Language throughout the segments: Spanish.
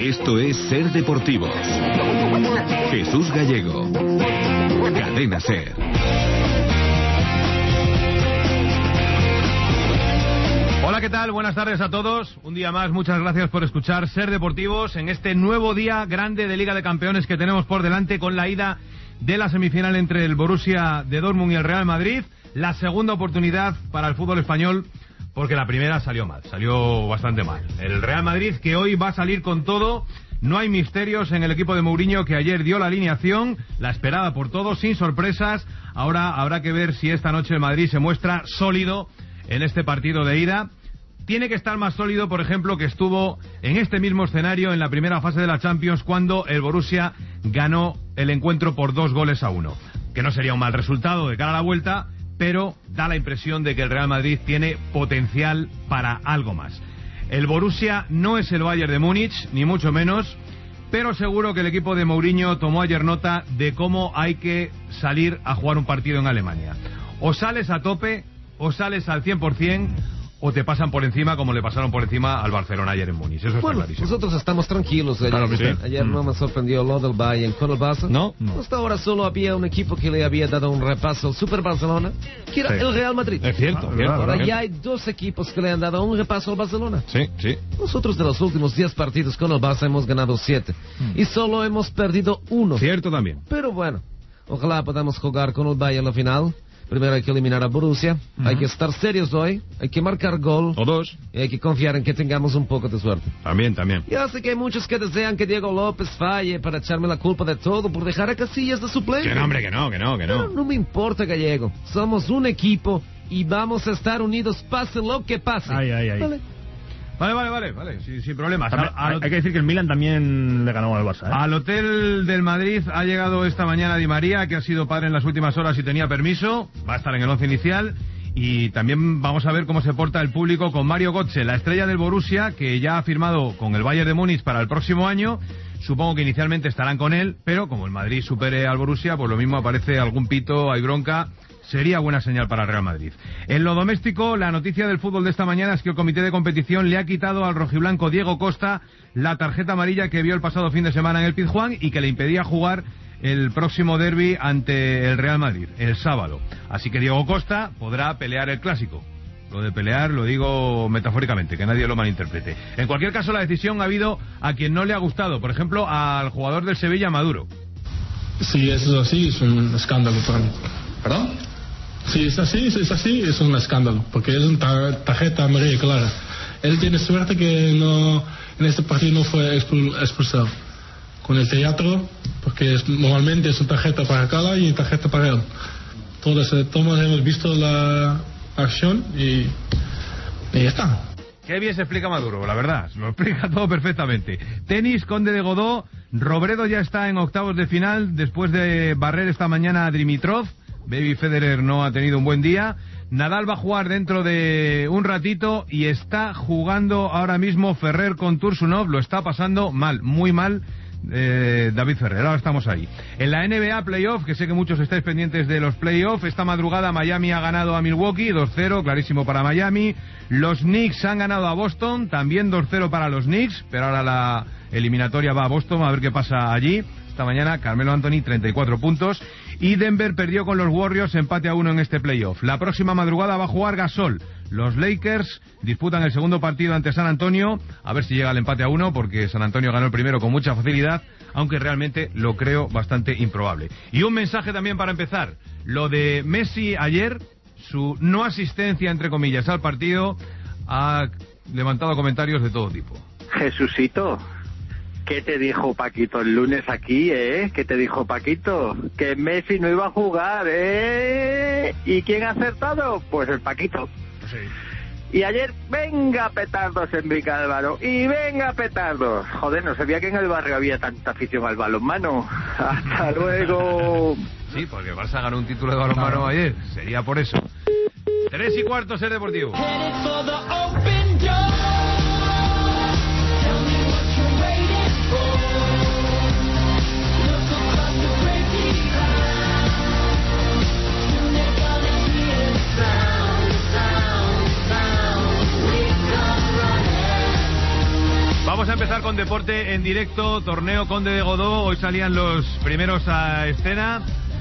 Esto es Ser Deportivos. Jesús Gallego. Cadena Ser. Hola, ¿qué tal? Buenas tardes a todos. Un día más, muchas gracias por escuchar Ser Deportivos en este nuevo día grande de Liga de Campeones que tenemos por delante con la ida de la semifinal entre el Borussia de Dortmund y el Real Madrid. La segunda oportunidad para el fútbol español, porque la primera salió mal, salió bastante mal. El Real Madrid que hoy va a salir con todo. No hay misterios en el equipo de Mourinho, que ayer dio la alineación, la esperada por todos, sin sorpresas. Ahora habrá que ver si esta noche el Madrid se muestra sólido en este partido de ida. Tiene que estar más sólido, por ejemplo, que estuvo en este mismo escenario en la primera fase de la Champions, cuando el Borussia ganó el encuentro por 2-1. Que no sería un mal resultado de cara a la vuelta, pero da la impresión de que el Real Madrid tiene potencial para algo más. El Borussia no es el Bayern de Múnich, ni mucho menos, pero seguro que el equipo de Mourinho tomó ayer nota de cómo hay que salir a jugar un partido en Alemania. O sales a tope, o sales al 100%, o te pasan por encima como le pasaron por encima al Barcelona ayer en Múnich. Eso está clarísimo. Nosotros estamos tranquilos. Ayer no me sorprendió lo del Bayern con el Barça. No. Hasta ahora solo había un equipo que le había dado un repaso al Super Barcelona, que era el Real Madrid. Es cierto. Ahora ya hay dos equipos que le han dado un repaso al Barcelona. Sí. Nosotros de los últimos 10 partidos con el Barça hemos ganado 7 y solo hemos perdido 1. Cierto también. Pero bueno, ojalá podamos jugar con el Bayern la final. Primero hay que eliminar a Borussia, hay que estar serios hoy, hay que marcar gol. O dos. Y hay que confiar en que tengamos un poco de suerte. También. Ya sé que hay muchos que desean que Diego López falle para echarme la culpa de todo por dejar a Casillas de suplente. Que no, hombre, que no. Pero no me importa, Gallego. Somos un equipo y vamos a estar unidos pase lo que pase. Vale, sin problemas. Hay que decir que el Milan también le ganó al Barça, ¿eh? Al hotel del Madrid ha llegado esta mañana Di María, que ha sido padre en las últimas horas y tenía permiso. Va a estar en el 11 inicial. Y también vamos a ver cómo se porta el público con Mario Götze, la estrella del Borussia, que ya ha firmado con el Bayern de Múnich para el próximo año. Supongo que inicialmente estarán con él, pero como el Madrid supere al Borussia, pues lo mismo aparece algún pito, hay bronca. Sería buena señal para el Real Madrid. En lo doméstico, la noticia del fútbol de esta mañana es que el comité de competición le ha quitado al rojiblanco Diego Costa la tarjeta amarilla que vio el pasado fin de semana en el Pizjuán y que le impedía jugar el próximo derbi ante el Real Madrid, el sábado. Así que Diego Costa podrá pelear el clásico. Lo de pelear lo digo metafóricamente, que nadie lo malinterprete. En cualquier caso, la decisión ha habido a quien no le ha gustado. Por ejemplo, al jugador del Sevilla, Maduro. Si es así, es un escándalo para mí. ¿Perdón? Si es así, es un escándalo, porque es una tarjeta amarilla clara. Él tiene suerte que en este partido no fue expulsado. Con el teatro, porque normalmente es una tarjeta para Cala y una tarjeta para él. Todos hemos visto la acción y ya está. Qué bien se explica Maduro, la verdad, lo explica todo perfectamente. Tenis, Conde de Godó, Robredo ya está en octavos de final después de barrer esta mañana a Dimitrov. Baby Federer no ha tenido un buen día. Nadal va a jugar dentro de un ratito y está jugando ahora mismo Ferrer con Tursunov. Lo está pasando mal, muy mal, David Ferrer. Ahora estamos ahí. En la NBA Playoff, que sé que muchos estáis pendientes de los Playoff, esta madrugada Miami ha ganado a Milwaukee, 2-0, clarísimo para Miami. Los Knicks han ganado a Boston, también 2-0 para los Knicks, pero ahora la eliminatoria va a Boston, a ver qué pasa allí. Esta mañana Carmelo Anthony, 34 puntos. Y Denver perdió con los Warriors, empate a 1 en este playoff. La próxima madrugada va a jugar Gasol. Los Lakers disputan el segundo partido ante San Antonio. A ver si llega el empate a 1, porque San Antonio ganó el primero con mucha facilidad, aunque realmente lo creo bastante improbable. Y un mensaje también para empezar. Lo de Messi ayer, su no asistencia, entre comillas, al partido, ha levantado comentarios de todo tipo. Jesucito, ¿qué te dijo Paquito el lunes aquí, ¿Qué te dijo Paquito? Que Messi no iba a jugar, ¿Y quién ha acertado? Pues el Paquito. Sí. Y ayer, venga petardos en Vicálvaro, y venga petardos. Joder, no sabía que en el barrio había tanta afición al balonmano. Hasta luego. Sí, porque el Barça ganó un título de balonmano ayer, sería por eso. 3:15, Ser Deportivo. Vamos a empezar con deporte en directo, torneo Conde de Godó. Hoy salían los primeros a escena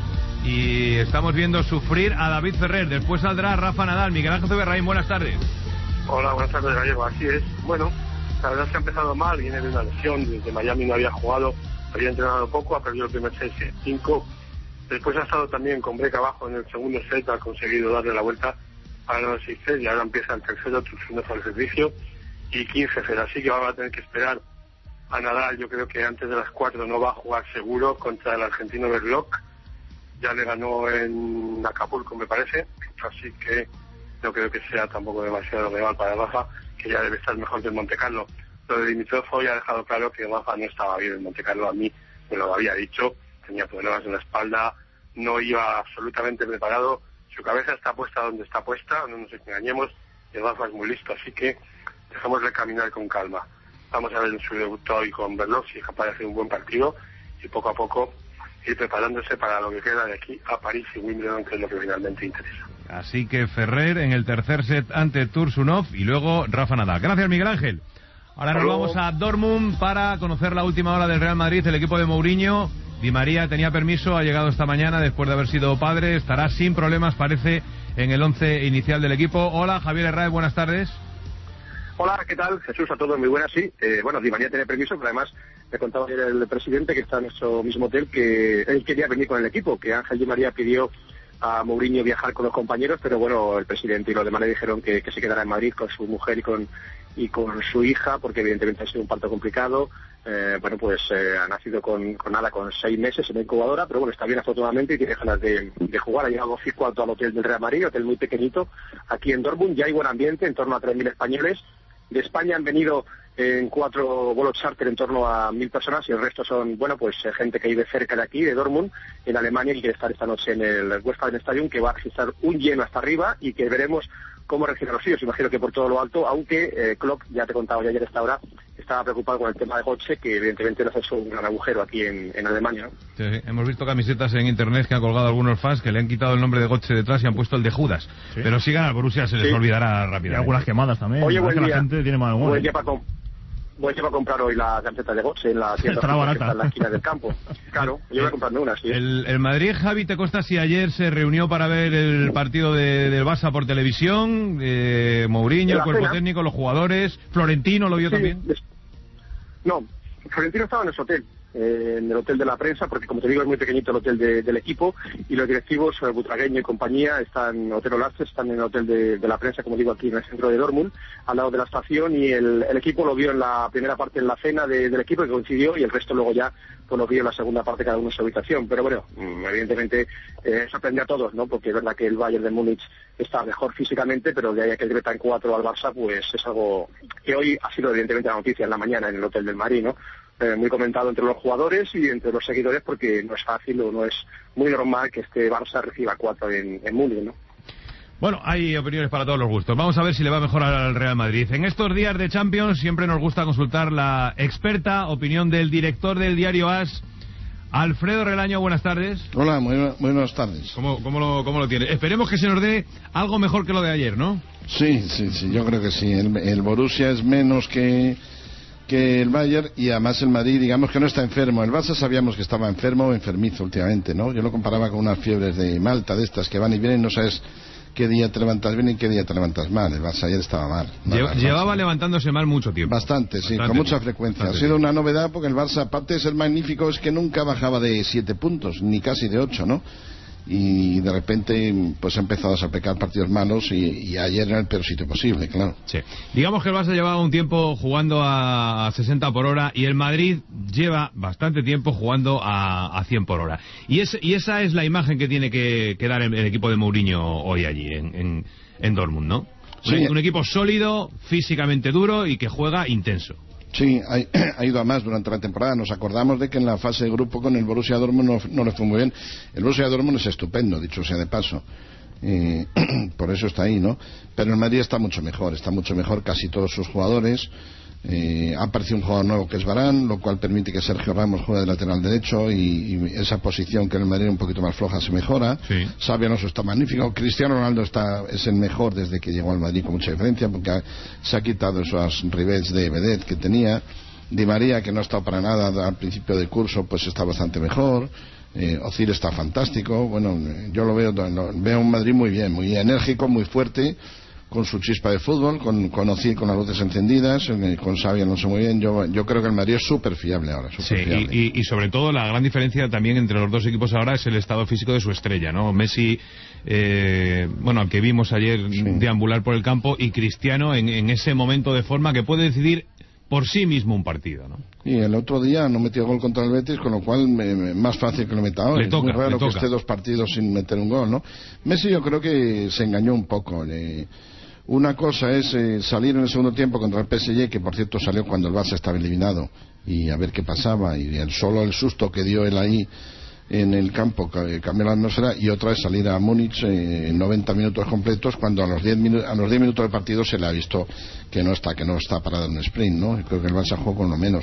y estamos viendo sufrir a David Ferrer. Después saldrá Rafa Nadal. Miguel Ángel Zuberraín, buenas tardes. Hola, buenas tardes, Gallego. Así es. Bueno, la verdad es que ha empezado mal, viene de una lesión, desde Miami no había jugado, había entrenado poco, ha perdido el primer set 5. Después ha estado también con break abajo en el segundo set, ha conseguido darle la vuelta a los 6 sets y ahora empieza el tercero, Tursunov al servicio y 15-0, así que va a tener que esperar a Nadal. Yo creo que antes de las 4 no va a jugar seguro contra el argentino Berloc, ya le ganó en Acapulco me parece, así que no creo que sea tampoco demasiado real para Rafa, que ya debe estar mejor que en Montecarlo. Lo de Dimitrov hoy ha dejado claro que Rafa no estaba bien en Montecarlo, a mí me lo había dicho, tenía problemas en la espalda, no iba absolutamente preparado, su cabeza está puesta donde está puesta, no nos engañemos, y Rafa es muy listo, así que dejémosle caminar con calma. Vamos a ver en su debut hoy con Berloc si es capaz de hacer un buen partido y poco a poco ir preparándose para lo que queda de aquí a París y Wimbledon, que es lo que finalmente interesa. Así que Ferrer en el tercer set ante Tursunov y luego Rafa Nadal. Gracias, Miguel Ángel. Ahora nos vamos a Dortmund para conocer la última hora del Real Madrid, el equipo de Mourinho. Di María tenía permiso, ha llegado esta mañana después de haber sido padre, estará sin problemas, parece, en el 11 inicial del equipo. Hola, Javier Herráez, buenas tardes. Hola, ¿qué tal? Jesús, a todos muy buenas, sí. Bueno, Di María tiene permiso, pero además me contaba ayer el presidente, que está en nuestro mismo hotel, que él quería venir con el equipo, que Ángel Di María pidió a Mourinho viajar con los compañeros, pero bueno, el presidente y los demás le dijeron que se quedara en Madrid con su mujer y con su hija, porque evidentemente ha sido un parto complicado. Ha nacido con 6 meses en la incubadora, pero bueno, está bien afortunadamente y tiene ganas de jugar. Ha llegado Fisco al hotel del Real Madrid, hotel muy pequeñito, aquí en Dortmund. Ya hay buen ambiente, en torno a 3.000 españoles. De España han venido en 4 vuelos charter en torno a 1.000 personas y el resto son, gente que vive cerca de aquí, de Dortmund, en Alemania, y quiere estar esta noche en el Westfalen Stadium, que va a registrar un lleno hasta arriba y que veremos cómo reaccionan los suyos. Imagino que por todo lo alto, aunque Klopp, ya te contaba ya ayer a esta hora, estaba preocupado con el tema de Götze, que evidentemente nos ha hecho un gran agujero aquí en Alemania, ¿no? Sí, hemos visto camisetas en internet que han colgado algunos fans que le han quitado el nombre de Götze detrás y han puesto el de Judas. Sí. Pero si gana el Borussia se les olvidará rápidamente. Y algunas quemadas también. Oye, buen día. La gente tiene mal humor. Voy a comprar hoy la camiseta de Götze en la tienda que está en la esquina del campo. Claro, yo voy a comprarme una, sí. El Madrid, Javi, ¿te consta si ayer se reunió para ver el partido del Barça por televisión? Mourinho, el cuerpo técnico, los jugadores. ¿Florentino lo vio también? No, Florentino estaba en ese hotel, en el hotel de la prensa, porque como te digo es muy pequeñito el hotel del equipo, y los directivos, Butragueño y compañía, están en Hotel Olastes, están en el hotel de la prensa, como digo, aquí en el centro de Dortmund, al lado de la estación, y el equipo lo vio en la primera parte, en la cena del equipo, que coincidió, y el resto luego ya lo vio en la segunda parte, cada uno en su habitación. Pero bueno, evidentemente sorprende a todos, ¿no? Porque es verdad que el Bayern de Múnich está mejor físicamente, pero de ahí a que le metan 4 al Barça, pues es algo que hoy ha sido evidentemente la noticia en la mañana en el hotel del Madrid, ¿no? Muy comentado entre los jugadores y entre los seguidores, porque no es fácil o no es muy normal que este Barça reciba 4 en Múnich, ¿no? Bueno, hay opiniones para todos los gustos. Vamos a ver si le va mejor al Real Madrid. En estos días de Champions siempre nos gusta consultar la experta opinión del director del diario AS, Alfredo Relaño. Buenas tardes. Hola, buenas tardes. ¿Cómo lo tiene? Esperemos que se nos dé algo mejor que lo de ayer, ¿no? Sí, yo creo que sí. El Borussia es menos que el Bayern, y además el Madrid, digamos que no está enfermo. El Barça sabíamos que estaba enfermo o enfermizo últimamente, ¿no? Yo lo comparaba con unas fiebres de Malta, de estas que van y vienen, no sabes qué día te levantas bien y qué día te levantas mal. El Barça ayer estaba mal. Llevaba levantándose mal mucho tiempo. Bastante, con mucha frecuencia. Ha sido una novedad porque el Barça, aparte de ser magnífico, es que nunca bajaba de 7 puntos, ni casi de 8, ¿no? Y de repente pues ha empezado a sapecar partidos malos y ayer era el peor sitio posible, claro. Sí. Digamos que el Barça llevaba un tiempo jugando a 60 por hora y el Madrid lleva bastante tiempo jugando a 100 por hora. Y esa es la imagen que tiene que dar el equipo de Mourinho hoy allí en Dortmund, ¿no? Sí. Un equipo sólido, físicamente duro y que juega intenso. Sí, ha ido a más durante la temporada. Nos acordamos de que en la fase de grupo con el Borussia Dortmund no le fue muy bien. El Borussia Dortmund es estupendo, dicho sea de paso. Por eso está ahí, ¿no? Pero el Madrid está mucho mejor casi todos sus jugadores. Ha aparecido un jugador nuevo que es Varane, lo cual permite que Sergio Ramos juegue de lateral derecho y esa posición que en el Madrid un poquito más floja se mejora. Sí. Xabi Alonso está magnífico. Cristiano Ronaldo es el mejor desde que llegó al Madrid con mucha diferencia, porque se ha quitado esos rivets de vedette que tenía. Di María, que no ha estado para nada al principio del curso, pues está bastante mejor. Ozil está fantástico. Bueno, yo lo veo un Madrid muy bien, muy enérgico, muy fuerte, con su chispa de fútbol, con Ozil con las luces encendidas, con Xabi no sé muy bien. Yo creo que el Madrid es súper fiable ahora. Fiable. Y sobre todo la gran diferencia también entre los dos equipos ahora es el estado físico de su estrella, ¿no? Messi, al que vimos ayer deambular por el campo, y Cristiano en ese momento de forma que puede decidir por sí mismo un partido, ¿no? Y el otro día no metió gol contra el Betis, con lo cual más fácil que lo meta ahora. Es muy raro que esté 2 partidos sin meter un gol, ¿no? Messi yo creo que se engañó un poco. Una cosa es salir en el segundo tiempo contra el PSG, que por cierto salió cuando el Barça estaba eliminado, y a ver qué pasaba, y solo el susto que dio él ahí en el campo cambió la atmósfera, y otra es salir a Múnich en 90 minutos completos, cuando a los 10 minutos del partido se le ha visto que no está para dar un sprint, ¿no? Creo que el Barça jugó con lo menos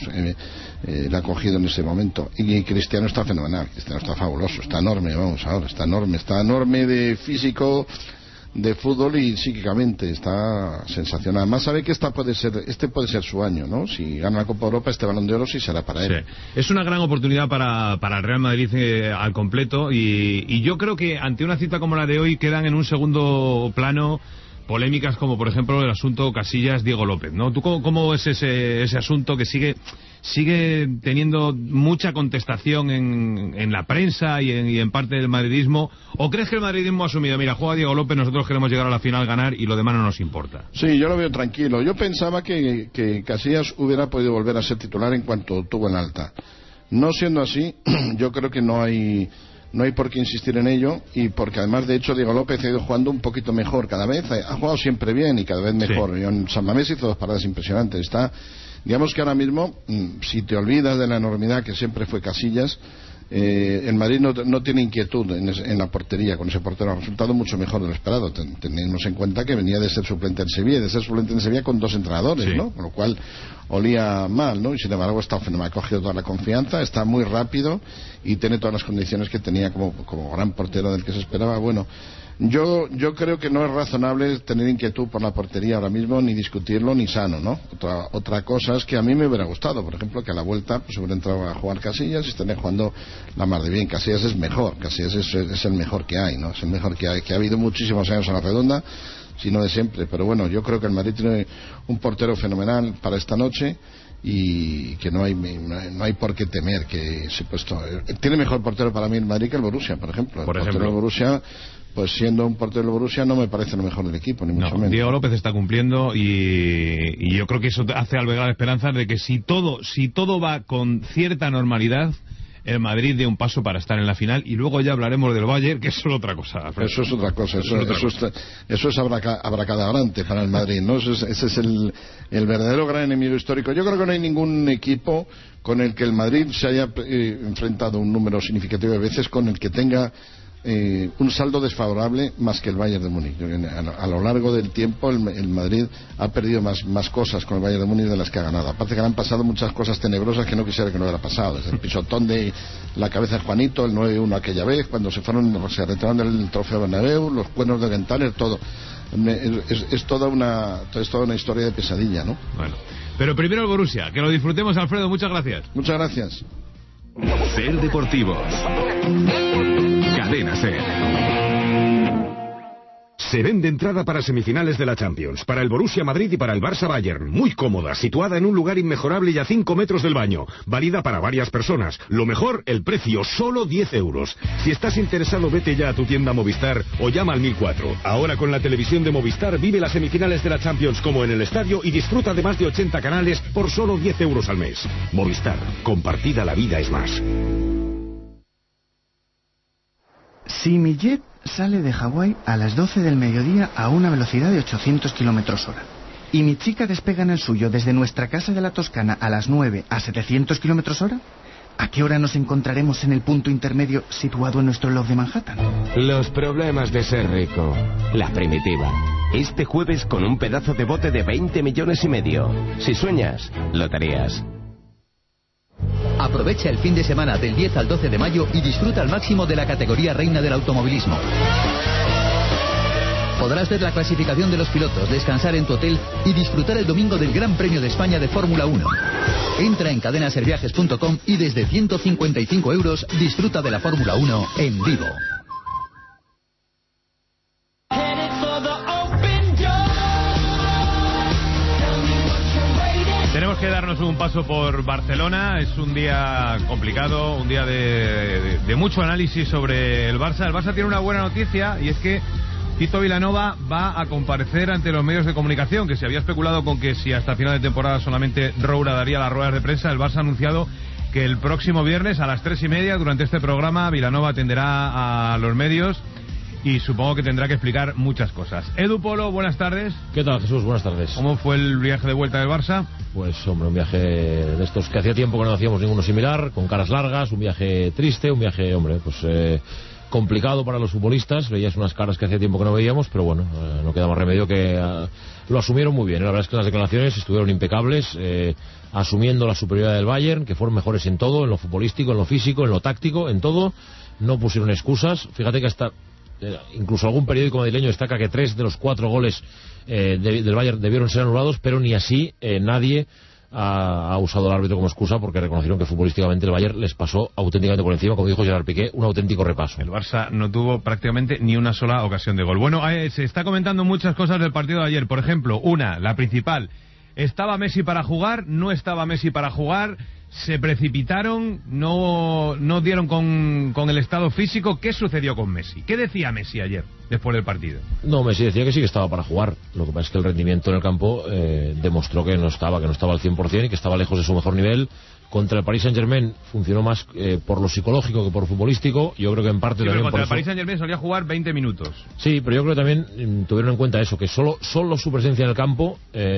le ha cogido en ese momento. Y Cristiano está fenomenal, Cristiano está fabuloso, está enorme, está enorme de físico, de fútbol, y psíquicamente está sensacional. Además sabe que este puede ser su año, ¿no? Si gana la Copa Europa, este Balón de Oro sí será para él. Sí. Es una gran oportunidad para el Real Madrid al completo, y yo creo que ante una cita como la de hoy quedan en un segundo plano polémicas como por ejemplo el asunto Casillas-Diego López, ¿no? ¿Tú cómo ves ese asunto que sigue teniendo mucha contestación en la prensa y en parte del madridismo? ¿O crees que el madridismo ha asumido, mira, juega Diego López, nosotros queremos llegar a la final, ganar, y lo demás no nos importa? Sí, yo lo veo tranquilo. Yo pensaba que Casillas hubiera podido volver a ser titular en cuanto tuvo el alta. No siendo así, yo creo que no hay por qué insistir en ello, y porque además, de hecho, Diego López ha ido jugando un poquito mejor cada vez, ha jugado siempre bien y cada vez mejor. Sí. En San Mamés hizo 2 paradas impresionantes. Digamos que ahora mismo, si te olvidas de la enormidad que siempre fue Casillas, el Madrid no tiene inquietud en la portería con ese portero. Ha resultado mucho mejor de lo esperado. Tenemos en cuenta que venía de ser suplente en Sevilla, con 2 entrenadores, sí, ¿no? Con lo cual olía mal, ¿no? Y sin embargo está fenomenal, ha cogido toda la confianza, está muy rápido y tiene todas las condiciones que tenía como gran portero del que se esperaba. Bueno, yo creo que no es razonable tener inquietud por la portería ahora mismo, ni discutirlo, ni sano, ¿no? Otra cosa es que a mí me hubiera gustado, por ejemplo, que a la vuelta pues hubiera entrado a jugar Casillas y estaría jugando la mar de bien. Casillas es mejor, Casillas es el mejor que hay, ¿no? Es el mejor que ha habido muchísimos años a la redonda, si no de siempre. Pero bueno, yo creo que el Madrid tiene un portero fenomenal para esta noche, y que no hay por qué temer que tiene mejor portero para mí el Madrid que el Borussia, por ejemplo. Portero del Borussia, pues siendo un portero del Borussia, no me parece lo mejor del equipo, ni mucho menos. Diego López está cumpliendo, y yo creo que eso hace albergar esperanzas de que si todo va con cierta normalidad, el Madrid dé un paso para estar en la final, y luego ya hablaremos del Bayern, que es solo otra cosa, Alfredo. Eso es otra cosa, eso es abracadabrante para el Madrid, ¿no? Ese es el verdadero gran enemigo histórico. Yo creo que no hay ningún equipo con el que el Madrid se haya enfrentado un número significativo de veces con el que tenga un saldo desfavorable más que el Bayern de Múnich. A lo largo del tiempo el Madrid ha perdido más cosas con el Bayern de Múnich de las que ha ganado. Aparte que le han pasado muchas cosas tenebrosas que no quisiera que no hubiera pasado, desde el pisotón de la cabeza de Juanito, el 9-1 aquella vez, cuando se retiraron del trofeo Bernabéu, los cuernos de Genthaler, todo. Es toda una historia de pesadilla, ¿no? Bueno, pero primero el Borussia, que lo disfrutemos, Alfredo, muchas gracias. Muchas gracias. Ser Deportivos. Cadena Ser. Se vende entrada para semifinales de la Champions, para el Borussia Madrid y para el Barça Bayern. Muy cómoda, situada en un lugar inmejorable y a 5 metros del baño. Válida para varias personas. Lo mejor, el precio, solo 10 euros. Si estás interesado, vete ya a tu tienda Movistar o llama al 1004. Ahora con la televisión de Movistar vive las semifinales de la Champions como en el estadio y disfruta de más de 80 canales por solo 10 euros al mes. Movistar, compartida la vida es más. Si mi jet sale de Hawái a las 12 del mediodía a una velocidad de 800 kilómetros hora y mi chica despega en el suyo desde nuestra casa de la Toscana a las 9 a 700 kilómetros hora, ¿A qué hora nos encontraremos en el punto intermedio situado en nuestro log de Manhattan? Los problemas de ser rico. La primitiva. Este jueves con un pedazo de bote de 20 millones y medio. Si sueñas, loterías. Aprovecha el fin de semana del 10 al 12 de mayo y disfruta al máximo de la categoría reina del automovilismo. Podrás ver la clasificación de los pilotos, descansar en tu hotel y disfrutar el domingo del Gran Premio de España de Fórmula 1. Entra en cadenaserviajes.com y desde 155 euros disfruta de la Fórmula 1 en vivo. Tenemos que darnos un paso por Barcelona. Es un día complicado, un día de mucho análisis sobre el Barça. El Barça tiene una buena noticia y es que Tito Vilanova va a comparecer ante los medios de comunicación, que se había especulado con que si hasta final de temporada solamente Roura daría las ruedas de prensa. El Barça ha anunciado que el próximo viernes a las 3:30, durante este programa, Vilanova atenderá a los medios y supongo que tendrá que explicar muchas cosas. Edu Polo, buenas tardes. ¿Qué tal, Jesús? Buenas tardes. ¿Cómo fue el viaje de vuelta del Barça? Pues, hombre, un viaje de estos que hacía tiempo que no hacíamos ninguno similar, con caras largas, un viaje triste, un viaje, hombre, pues complicado para los futbolistas. Veías unas caras que hacía tiempo que no veíamos, pero bueno, no queda más remedio que lo asumieron muy bien. La verdad es que las declaraciones estuvieron impecables, asumiendo la superioridad del Bayern, que fueron mejores en todo, en lo futbolístico, en lo físico, en lo táctico, en todo. No pusieron excusas. Fíjate que hasta incluso algún periódico madrileño destaca que 3 de los 4 goles del Bayern debieron ser anulados, pero ni así nadie ha usado al árbitro como excusa, porque reconocieron que futbolísticamente el Bayern les pasó auténticamente por encima, como dijo Gerard Piqué, un auténtico repaso. El Barça no tuvo prácticamente ni una sola ocasión de gol. Bueno, se está comentando muchas cosas del partido de ayer. Por ejemplo, la principal: ¿estaba Messi para jugar? ¿No estaba Messi para jugar? ¿Se precipitaron? ¿No dieron con el estado físico? ¿Qué sucedió con Messi? ¿Qué decía Messi ayer, después del partido? No, Messi decía que sí que estaba para jugar. Lo que pasa es que el rendimiento en el campo demostró que no estaba al 100% y que estaba lejos de su mejor nivel. Contra el Paris Saint-Germain funcionó más por lo psicológico que por futbolístico. Yo creo que en parte sí, también pero contra por el Paris Saint-Germain solía jugar 20 minutos. Sí, pero yo creo que también tuvieron en cuenta eso, que solo su presencia en el campo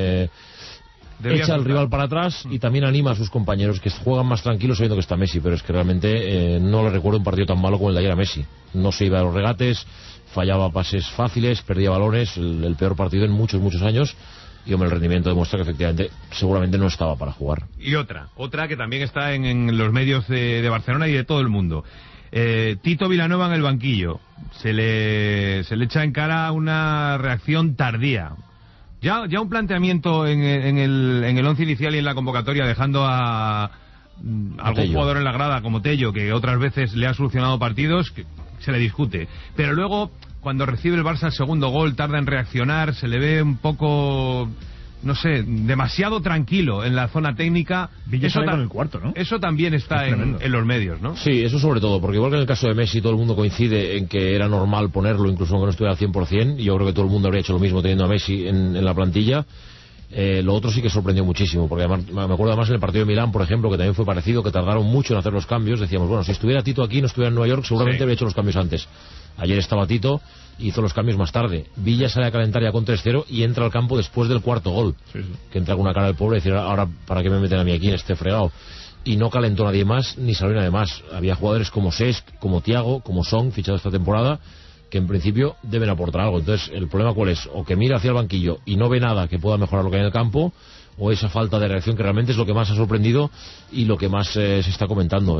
echa al rival para atrás y también anima a sus compañeros, que juegan más tranquilos sabiendo que está Messi. Pero es que realmente no le recuerdo un partido tan malo como el de ayer a Messi. No se iba a los regates, fallaba pases fáciles, perdía balones, el peor partido en muchos años. Y hombre, el rendimiento demuestra que efectivamente seguramente no estaba para jugar. Y otra que también está en los medios de Barcelona y de todo el mundo: Tito Vilanova en el banquillo. Se le echa en cara una reacción tardía. Ya un planteamiento en el once inicial y en la convocatoria, dejando a algún jugador en la grada como Tello, que otras veces le ha solucionado partidos, que se le discute. Pero luego, cuando recibe el Barça el segundo gol, tarda en reaccionar, se le ve un poco, no sé, demasiado tranquilo en la zona técnica. Villa sale con el cuarto, ¿no? Eso también está en los medios, ¿no? Sí, eso sobre todo, porque igual que en el caso de Messi todo el mundo coincide en que era normal ponerlo, incluso aunque no estuviera al 100%, y yo creo que todo el mundo habría hecho lo mismo teniendo a Messi en la plantilla. Lo otro sí que sorprendió muchísimo, porque además, me acuerdo además en el partido de Milán, por ejemplo, que también fue parecido, que tardaron mucho en hacer los cambios. Decíamos, bueno, si estuviera Tito aquí, no estuviera en Nueva York, seguramente habría hecho los cambios antes. Ayer estaba Tito, hizo los cambios más tarde. Villa sale a calentar ya con 3-0 y entra al campo después del cuarto gol. Sí. Que entra con una cara del pobre y decir, ahora, ¿para qué me meten a mí aquí en este fregado? Y no calentó nadie más, ni salió nadie más. Había jugadores como Cesc, como Thiago, como Son, fichados esta temporada, que en principio deben aportar algo. Entonces, ¿el problema cuál es? O que mira hacia el banquillo y no ve nada que pueda mejorar lo que hay en el campo, o esa falta de reacción, que realmente es lo que más ha sorprendido y lo que más se está comentando.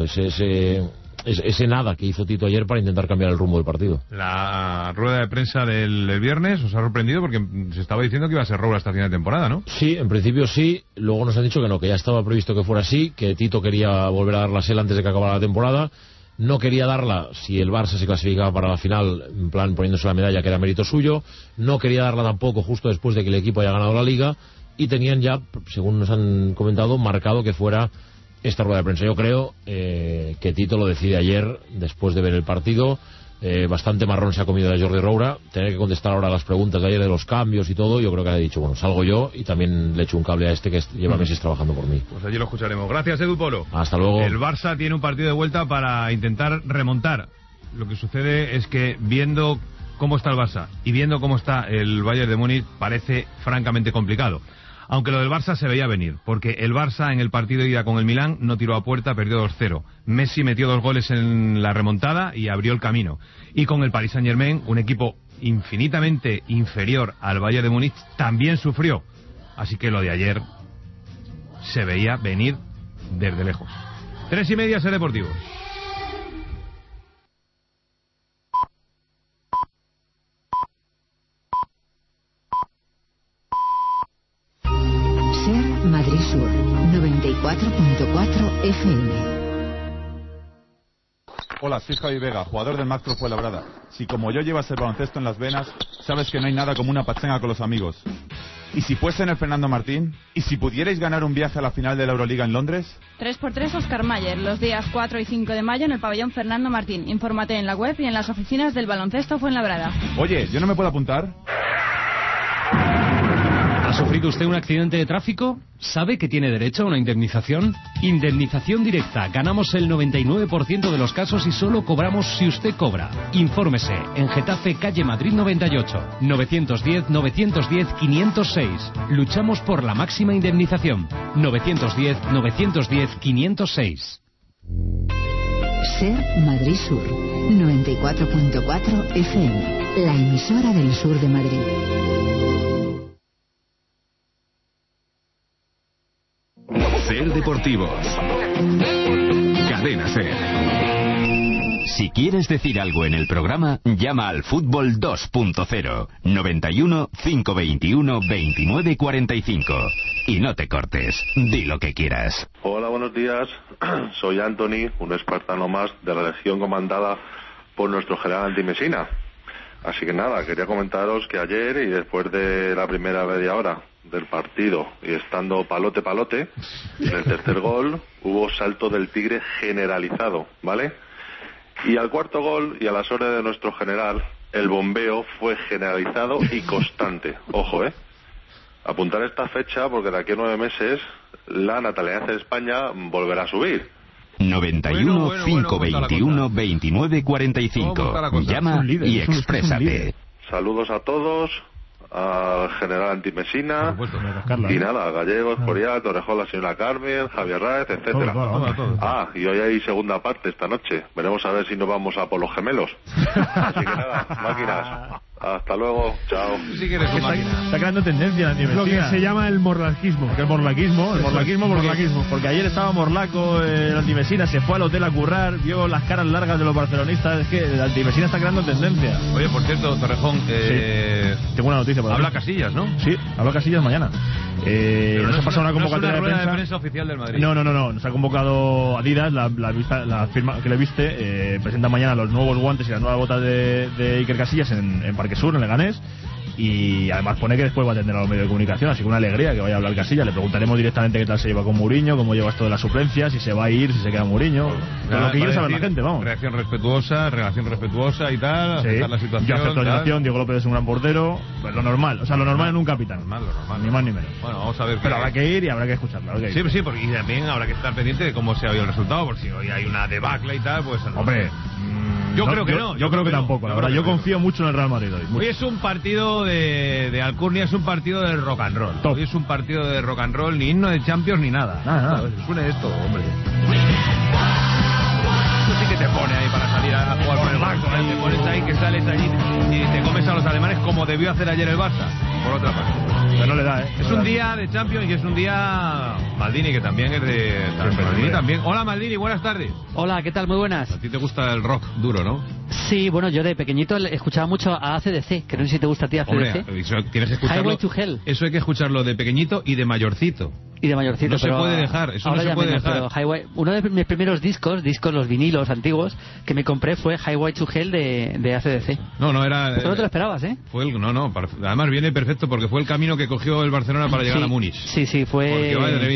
Ese nada que hizo Tito ayer para intentar cambiar el rumbo del partido. La rueda de prensa del viernes os ha sorprendido, porque se estaba diciendo que iba a ser Roura hasta final de temporada, ¿no? Sí, en principio sí. Luego nos han dicho que no, que ya estaba previsto que fuera así, que Tito quería volver a dar la sela antes de que acabara la temporada. No quería darla si el Barça se clasificaba para la final, en plan poniéndose la medalla, que era mérito suyo. No quería darla tampoco justo después de que el equipo haya ganado la Liga. Y tenían ya, según nos han comentado, marcado que fuera esta rueda de prensa. Yo creo que Tito lo decide ayer, después de ver el partido. Bastante marrón se ha comido de Jordi Roura. Tener que contestar ahora las preguntas de ayer de los cambios y todo. Yo creo que ha dicho, bueno, salgo yo y también le echo un cable a este que lleva meses trabajando por mí. Pues allí lo escucharemos. Gracias, Edu Polo. Hasta luego. El Barça tiene un partido de vuelta para intentar remontar. Lo que sucede es que, viendo cómo está el Barça y viendo cómo está el Bayern de Múnich, parece francamente complicado. Aunque lo del Barça se veía venir, porque el Barça en el partido de ida con el Milán no tiró a puerta, perdió 2-0. Messi metió 2 goles en la remontada y abrió el camino. Y con el Paris Saint-Germain, un equipo infinitamente inferior al Bayern de Múnich, también sufrió. Así que lo de ayer se veía venir desde lejos. 3:30, Ser Deportivos. Ser Madrid Sur, 94.4 FM. Hola, soy Javi Vega, jugador del Macro Fuenlabrada. Si como yo llevas el baloncesto en las venas, sabes que no hay nada como una pachanga con los amigos. ¿Y si fuese en el Fernando Martín? ¿Y si pudierais ganar un viaje a la final de la Euroliga en Londres? 3x3 Oscar Mayer, los días 4 y 5 de mayo en el pabellón Fernando Martín. Infórmate en la web y en las oficinas del baloncesto Fuenlabrada. Oye, ¿yo no me puedo apuntar? ¿Ha sufrido usted un accidente de tráfico? ¿Sabe que tiene derecho a una indemnización? Indemnización directa. Ganamos el 99% de los casos y solo cobramos si usted cobra. Infórmese en Getafe, calle Madrid 98, 910-910-506. Luchamos por la máxima indemnización. 910-910-506. Ser Madrid Sur, 94.4 FM, la emisora del sur de Madrid. Ser Deportivos. Cadena Ser. Si quieres decir algo en el programa, llama al Fútbol 2.0 91 521 29 45 y no te cortes, di lo que quieras. Hola, buenos días. Soy Anthony, un espartano más de la legión comandada por nuestro general Antimesina. Así que nada, quería comentaros que ayer y después de la primera media hora del partido y estando palote, en el tercer gol hubo salto del Tigre generalizado, ¿vale? Y al cuarto gol y a las órdenes de nuestro general, el bombeo fue generalizado y constante. Ojo, apuntar esta fecha porque de aquí a 9 meses la natalidad en España volverá a subir. 91 521 29 45. Llama y exprésate. Saludos a todos, al general Antimesina y nada, Gallegos, Coriat, Torrejola, señora Carmen, Javier Raez, etcétera. Todo. Y hoy hay segunda parte esta noche. Veremos a ver si nos vamos a por los gemelos. Así que nada, máquinas. Hasta luego, chao. Sí que eres una máquina. Está creando tendencia en Lo que se llama el morlaquismo. El morlaquismo. Porque ayer estaba morlaco el Antimesina, se fue al hotel a currar, vio las caras largas de los barcelonistas. Es que el Antimesina está creando tendencia. Oye, por cierto, Torrejón, tengo una noticia para habla Casillas, ¿no? Sí, habla Casillas mañana. Nos ha pasado una convocatoria de prensa oficial del Madrid. No. Nos ha convocado Adidas, la firma que le viste, presenta mañana los nuevos guantes y las nuevas botas de Iker Casillas en Parque Sur, en Leganés. Y además pone que después va a atender a los medios de comunicación, así que una alegría que vaya a hablar Casillas. Le preguntaremos directamente qué tal se lleva con Mourinho, cómo lleva esto de las suplencias, si se va a ir, si se queda Mourinho. Lo que quiere saber la gente, vamos. Relación respetuosa y tal, aceptar la situación. Yo acepto la situación, Diego López es un gran portero, pues lo normal, lo normal en un capitán. Lo normal. Ni más ni menos. Bueno, vamos a ver. Pero habrá que ir y habrá que escucharlo. Sí, porque y también habrá que estar pendiente de cómo se ha habido el resultado, por si hoy hay una debacle y tal, pues... Hombre... Yo creo que no. Yo creo que tampoco, la verdad. Yo confío mucho en el Real Madrid hoy. Hoy es un partido de Alcurnia, es un partido de rock and roll. Hoy es un partido de rock and roll, ni himno de Champions ni nada. Nada. Suene esto, hombre. Esto sí que te pone ahí para salir a jugar con el Barça. Te pones ahí, que sales allí y te comes a los alemanes como debió hacer ayer el Barça. Por otra parte. Pero no le da, Es un día de Champions y es un día Maldini, que también es de... Maldini también. Hola Maldini, buenas tardes. Hola, ¿qué tal? Muy buenas. A ti te gusta el rock duro, ¿no? Sí, bueno, yo de pequeñito escuchaba mucho a AC/DC, que no sé si te gusta a ti AC/DC. Hombre, eso tienes que escucharlo. Highway to Hell. Eso hay que escucharlo de pequeñito y de mayorcito. No se puede dejar, eso no se puede dejar. Uno de mis primeros discos, los vinilos antiguos, que me compré fue Highway to Hell de AC/DC. No era... Eso no te lo esperabas, ¿eh? Además viene perfecto porque fue el camino que cogió el Barcelona para llegar a Múnich. Sí, fue... Porque madre mía.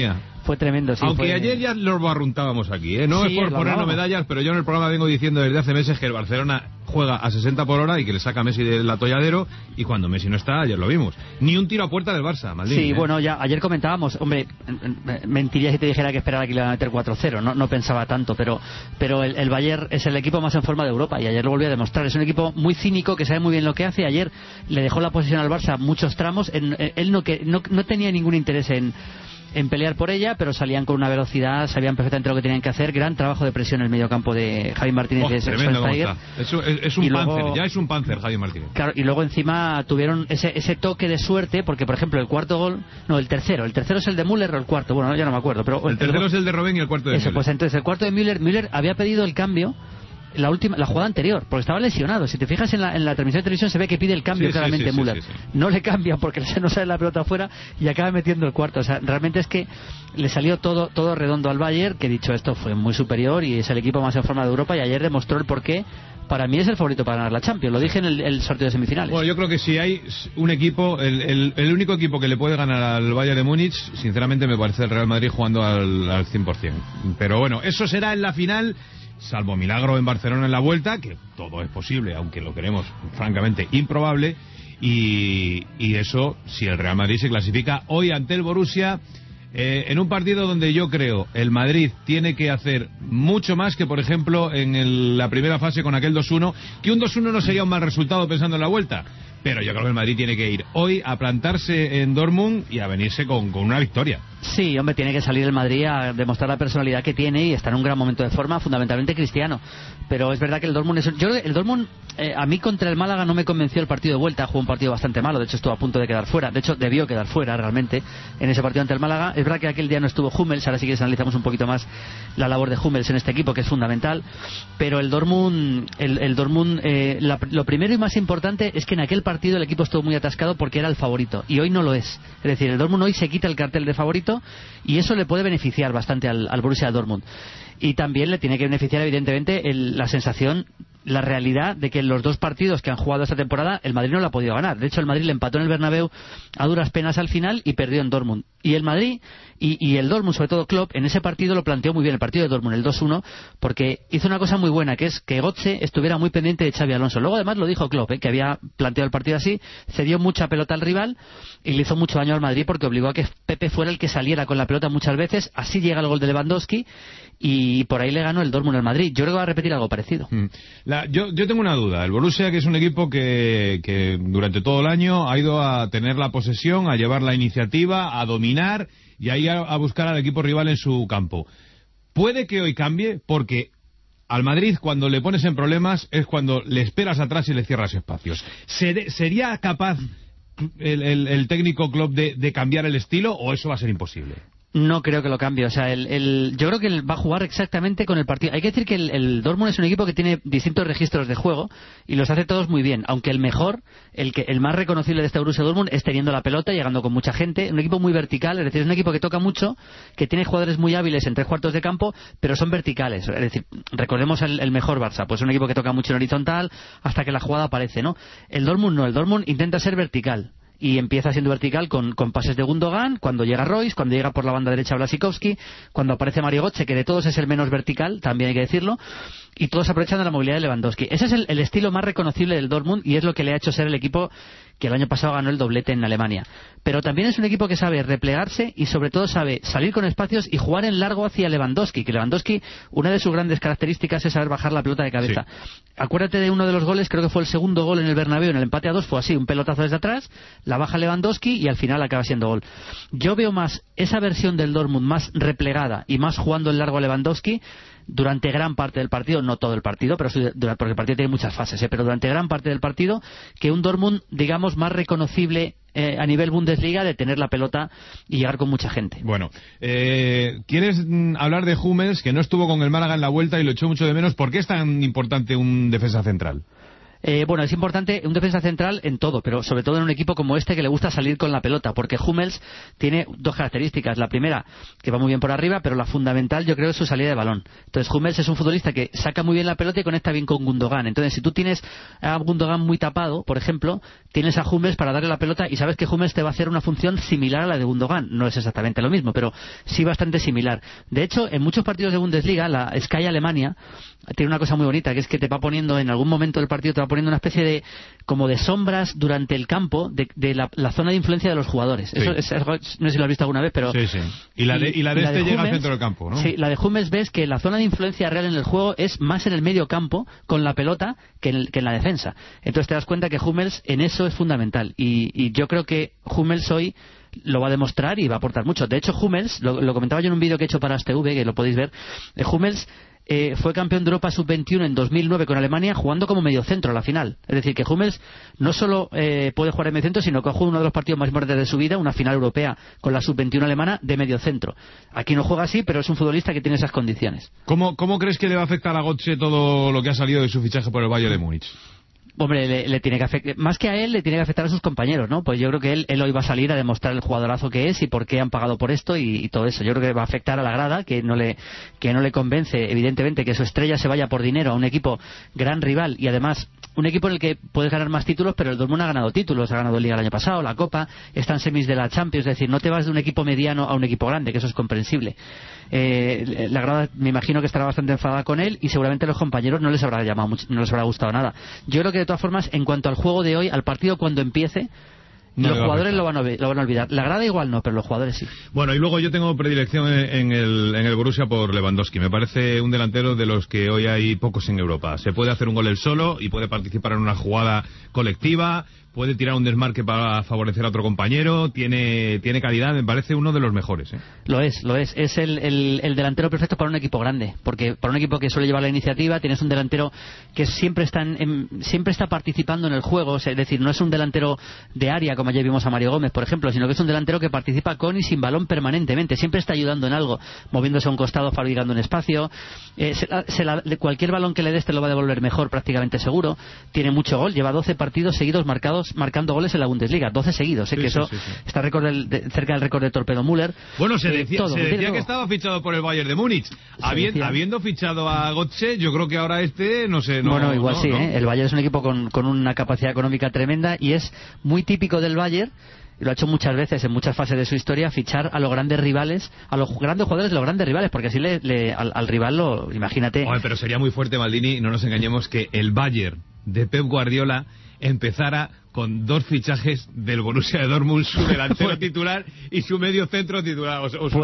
Fue tremendo, sí. Aunque ayer ya lo barruntábamos aquí, ¿eh? No Sí, es por lo ponernos hablábamos. medallas, pero yo en el programa vengo diciendo desde hace meses que el Barcelona juega a 60 por hora y que le saca a Messi del atolladero, y cuando Messi no está, ayer lo vimos. Ni un tiro a puerta del Barça, Maldini. Sí, ¿eh? bueno, ya ayer comentábamos, hombre, mentiría si te dijera que esperaba que le iban a meter 4-0, no pensaba tanto, pero el Bayern es el equipo más en forma de Europa y ayer lo volvió a demostrar. Es un equipo muy cínico que sabe muy bien lo que hace. Ayer le dejó la posesión al Barça muchos tramos. Él no tenía ningún interés en pelear por ella, pero salían con una velocidad, sabían perfectamente lo que tenían que hacer. Gran trabajo de presión en el mediocampo de Javi Martínez y de Tremendo cómo Schweinsteiger. está. Es un Y luego- Panzer, ya es un Panzer, Javi Martínez. Claro, y luego encima tuvieron ese toque de suerte, porque por ejemplo el cuarto gol, no, el tercero es el de Müller o el cuarto, bueno, ya no me acuerdo, pero El tercero es el de Robben y el cuarto de eso, Müller. pues entonces el cuarto de Müller había pedido el cambio la jugada anterior, porque estaba lesionado. Si te fijas en la transmisión de televisión se ve que pide el cambio Sí, claramente sí, Müller. sí. No le cambian porque se no sale la pelota afuera y acaba metiendo el cuarto. O sea, realmente es que le salió todo redondo al Bayern, que dicho esto fue muy superior y es el equipo más en forma de Europa, y ayer demostró el porqué. Para mí es el favorito para ganar la Champions, lo dije en el sorteo de semifinales. Bueno, yo creo que si hay un equipo, el único equipo que le puede ganar al Bayern de Múnich, sinceramente me parece el Real Madrid jugando al 100%. Pero bueno, eso será en la final, salvo milagro en Barcelona en la vuelta, que todo es posible, aunque lo queremos francamente improbable. Y eso, si el Real Madrid se clasifica hoy ante el Borussia, en un partido donde yo creo el Madrid tiene que hacer mucho más que, por ejemplo, en la primera fase con aquel 2-1, que un 2-1 no sería un mal resultado pensando en la vuelta, pero yo creo que el Madrid tiene que ir hoy a plantarse en Dortmund y a venirse con una victoria. Sí, hombre, tiene que salir el Madrid a demostrar la personalidad que tiene y está en un gran momento de forma, fundamentalmente Cristiano. Pero es verdad que el Dortmund yo creo que el Dortmund, a mí contra el Málaga no me convenció el partido de vuelta, jugó un partido bastante malo, de hecho estuvo a punto de quedar fuera, de hecho debió quedar fuera realmente en ese partido ante el Málaga. Es verdad que aquel día no estuvo Hummels, ahora sí que analizamos un poquito más la labor de Hummels en este equipo, que es fundamental, pero el Dortmund, lo primero y más importante es que en aquel partido el equipo estuvo muy atascado porque era el favorito, y hoy no lo es. Es decir, el Dortmund hoy se quita el cartel de favorito y eso le puede beneficiar bastante al Borussia Dortmund. Y también le tiene que beneficiar evidentemente la sensación, la realidad de que en los dos partidos que han jugado esta temporada el Madrid no lo ha podido ganar. De hecho el Madrid le empató en el Bernabéu a duras penas al final y perdió en Dortmund. Y el Madrid y el Dortmund, sobre todo Klopp, en ese partido lo planteó muy bien, el partido de Dortmund, el 2-1, porque hizo una cosa muy buena, que es que Götze estuviera muy pendiente de Xabi Alonso. Luego además lo dijo Klopp, que había planteado el partido así, cedió mucha pelota al rival y le hizo mucho daño al Madrid porque obligó a que Pepe fuera el que saliera con la pelota muchas veces. Así llega el gol de Lewandowski y por ahí le ganó el Dortmund al Madrid. Yo creo que va a repetir algo parecido. Yo tengo una duda. El Borussia, que es un equipo que durante todo el año ha ido a tener la posesión, a llevar la iniciativa, a dominar y a ir a buscar al equipo rival en su campo. Puede que hoy cambie, porque al Madrid, cuando le pones en problemas, es cuando le esperas atrás y le cierras espacios. ¿Sería capaz el técnico Klopp de cambiar el estilo, o eso va a ser imposible? No creo que lo cambie. O sea, yo creo que él va a jugar exactamente con el partido. Hay que decir que el Dortmund es un equipo que tiene distintos registros de juego y los hace todos muy bien. Aunque el mejor, el más reconocible de este Borussia Dortmund es teniendo la pelota, llegando con mucha gente. Un equipo muy vertical, es decir, es un equipo que toca mucho, que tiene jugadores muy hábiles en 3 cuartos de campo, pero son verticales. Es decir, recordemos el mejor Barça, pues un equipo que toca mucho en horizontal hasta que la jugada aparece, ¿no? El Dortmund no, el Dortmund intenta ser vertical. Y empieza siendo vertical con pases de Gundogan, cuando llega Royce, cuando llega por la banda derecha Blaszczykowski, cuando aparece Mario Götze, que de todos es el menos vertical, también hay que decirlo, y todos aprovechando la movilidad de Lewandowski. Ese es el estilo más reconocible del Dortmund y es lo que le ha hecho ser el equipo que el año pasado ganó el doblete en Alemania. Pero también es un equipo que sabe replegarse y sobre todo sabe salir con espacios y jugar en largo hacia Lewandowski, que Lewandowski, una de sus grandes características es saber bajar la pelota de cabeza. Sí. Acuérdate de uno de los goles, creo que fue el segundo gol en el Bernabéu, en el empate a 2, fue así, un pelotazo desde atrás, la baja Lewandowski y al final acaba siendo gol. Yo veo más esa versión del Dortmund más replegada y más jugando en largo a Lewandowski durante gran parte del partido, no todo el partido, pero porque el partido tiene muchas fases, pero durante gran parte del partido, que un Dortmund, digamos, más reconocible a nivel Bundesliga de tener la pelota y llegar con mucha gente. Bueno, ¿quieres hablar de Hummels, que no estuvo con el Málaga en la vuelta y lo echó mucho de menos? ¿Por qué es tan importante un defensa central? Bueno, es importante un defensa central en todo, pero sobre todo en un equipo como este que le gusta salir con la pelota, porque Hummels tiene dos características. La primera, que va muy bien por arriba, pero la fundamental yo creo es su salida de balón. Entonces Hummels es un futbolista que saca muy bien la pelota y conecta bien con Gundogan. Entonces si tú tienes a Gundogan muy tapado, por ejemplo, tienes a Hummels para darle la pelota y sabes que Hummels te va a hacer una función similar a la de Gundogan. No es exactamente lo mismo, pero sí bastante similar. De hecho, en muchos partidos de Bundesliga, la Sky Alemania tiene una cosa muy bonita, que es que te va poniendo, en algún momento del partido te va poniendo una especie de como de sombras durante el campo de la zona de influencia de los jugadores. Sí. Eso es algo, no sé si lo has visto alguna vez, pero... Sí, sí. Y la de este llega al centro del campo, ¿no? Sí, la de Hummels ves que la zona de influencia real en el juego es más en el medio campo con la pelota que en la defensa. Entonces te das cuenta que Hummels en eso es fundamental. Y yo creo que Hummels hoy lo va a demostrar y va a aportar mucho. De hecho, Hummels, lo comentaba yo en un vídeo que he hecho para STV, que lo podéis ver, Hummels fue campeón de Europa Sub-21 en 2009 con Alemania jugando como mediocentro a la final. Es decir, que Hummels no solo puede jugar en mediocentro, sino que ha jugado uno de los partidos más importantes de su vida, una final europea con la Sub-21 alemana de mediocentro. Aquí no juega así, pero es un futbolista que tiene esas condiciones. ¿Cómo crees que le va a afectar a Götze todo lo que ha salido de su fichaje por el Bayern de Múnich? Hombre, le tiene que afectar, más que a él, le tiene que afectar a sus compañeros, ¿no? Pues yo creo que él hoy va a salir a demostrar el jugadorazo que es y por qué han pagado por esto y todo eso. Yo creo que va a afectar a la grada, que no le convence, evidentemente, que su estrella se vaya por dinero a un equipo gran rival y además un equipo en el que puedes ganar más títulos, pero el Dortmund ha ganado títulos, ha ganado Liga el año pasado, la Copa, está en semis de la Champions, es decir, no te vas de un equipo mediano a un equipo grande, que eso es comprensible. La grada me imagino que estará bastante enfadada con él y seguramente a los compañeros no les habrá llamado mucho, no les habrá gustado nada. Yo creo que de todas formas, en cuanto al juego de hoy, al partido cuando empiece, los jugadores lo van a olvidar. La grada igual no, pero los jugadores sí. Bueno, y luego yo tengo predilección en el Borussia por Lewandowski. Me parece un delantero de los que hoy hay pocos en Europa. Se puede hacer un gol él solo y puede participar en una jugada colectiva, puede tirar un desmarque para favorecer a otro compañero, tiene calidad, me parece uno de los mejores. Lo es. Es el delantero perfecto para un equipo grande, porque para un equipo que suele llevar la iniciativa tienes un delantero que siempre está participando en el juego, es decir, no es un delantero de área como ayer vimos a Mario Gómez, por ejemplo, sino que es un delantero que participa con y sin balón permanentemente, siempre está ayudando en algo, moviéndose a un costado, fabricando un espacio, cualquier balón que le des te lo va a devolver mejor prácticamente seguro, tiene mucho gol, lleva 12 partidos seguidos marcando goles en la Bundesliga, 12 seguidos, que eso está cerca del récord de Torpedo Müller. Bueno, se decía que estaba fichado por el Bayern de Múnich. Habiendo fichado a Götze, yo creo que ahora no sé. Bueno, igual sí, el Bayern es un equipo con una capacidad económica tremenda y es muy típico del Bayern, y lo ha hecho muchas veces en muchas fases de su historia, fichar a los grandes rivales, a los grandes jugadores de los grandes rivales, porque así al rival imagínate. Oye, pero sería muy fuerte, Maldini, no nos engañemos, que el Bayern de Pep Guardiola empezara con dos fichajes del Borussia de Dortmund, su delantero titular y su medio centro titular. Su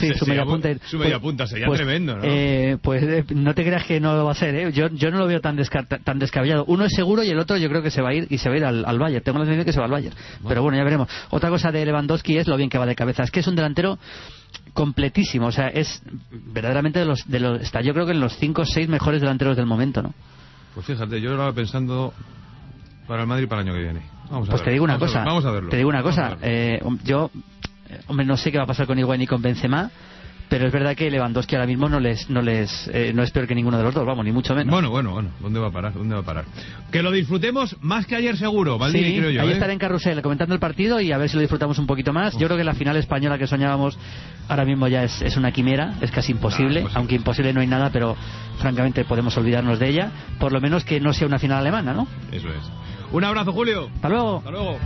media punta sería tremendo, ¿no? No te creas que no lo va a ser, ¿eh? Yo no lo veo tan descabellado. Uno es seguro y el otro yo creo que se va a ir al Bayern. Tengo la sensación que se va al Bayern. Bueno. Pero bueno, ya veremos. Otra cosa de Lewandowski es lo bien que va de cabeza. Es que es un delantero completísimo. O sea, es verdaderamente está yo creo que en los 5 o 6 mejores delanteros del momento, ¿no? Pues fíjate, yo estaba pensando para el Madrid para el año que viene. Te digo una cosa. Vamos a verlo. Te digo una cosa. Yo, no sé qué va a pasar con Higuaín y con Benzema, pero es verdad que Lewandowski ahora mismo no es peor que ninguno de los dos, vamos, ni mucho menos. Bueno. ¿Dónde va a parar? Que lo disfrutemos más que ayer seguro, Maldini, sí, creo yo. Ahí estaré en Carrusel comentando el partido y a ver si lo disfrutamos un poquito más. Yo creo que la final española que soñábamos ahora mismo ya es una quimera, es casi imposible, aunque imposible no hay nada, pero francamente podemos olvidarnos de ella, por lo menos que no sea una final alemana, ¿no? Eso es. Un abrazo, Julio. Hasta luego. Hasta luego.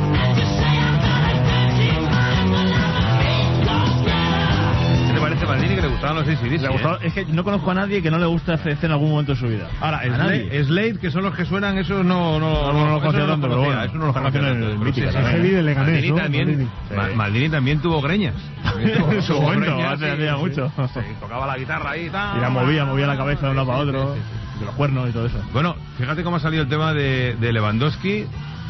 ¿Qué te parece, Maldini, que le gustaban los AC/DC? Es que no conozco a nadie que no le guste ACDC en algún momento de su vida. Ahora, Slade, que son los que suenan, esos no lo conocía tanto, pero bueno, eso no lo conocía tanto. Maldini también tuvo greñas. En su momento, hacía mucho. Tocaba la guitarra ahí y tal. Y la movía la cabeza de un lado para otro. De los cuernos y todo eso. Bueno, fíjate cómo ha salido el tema de Lewandowski,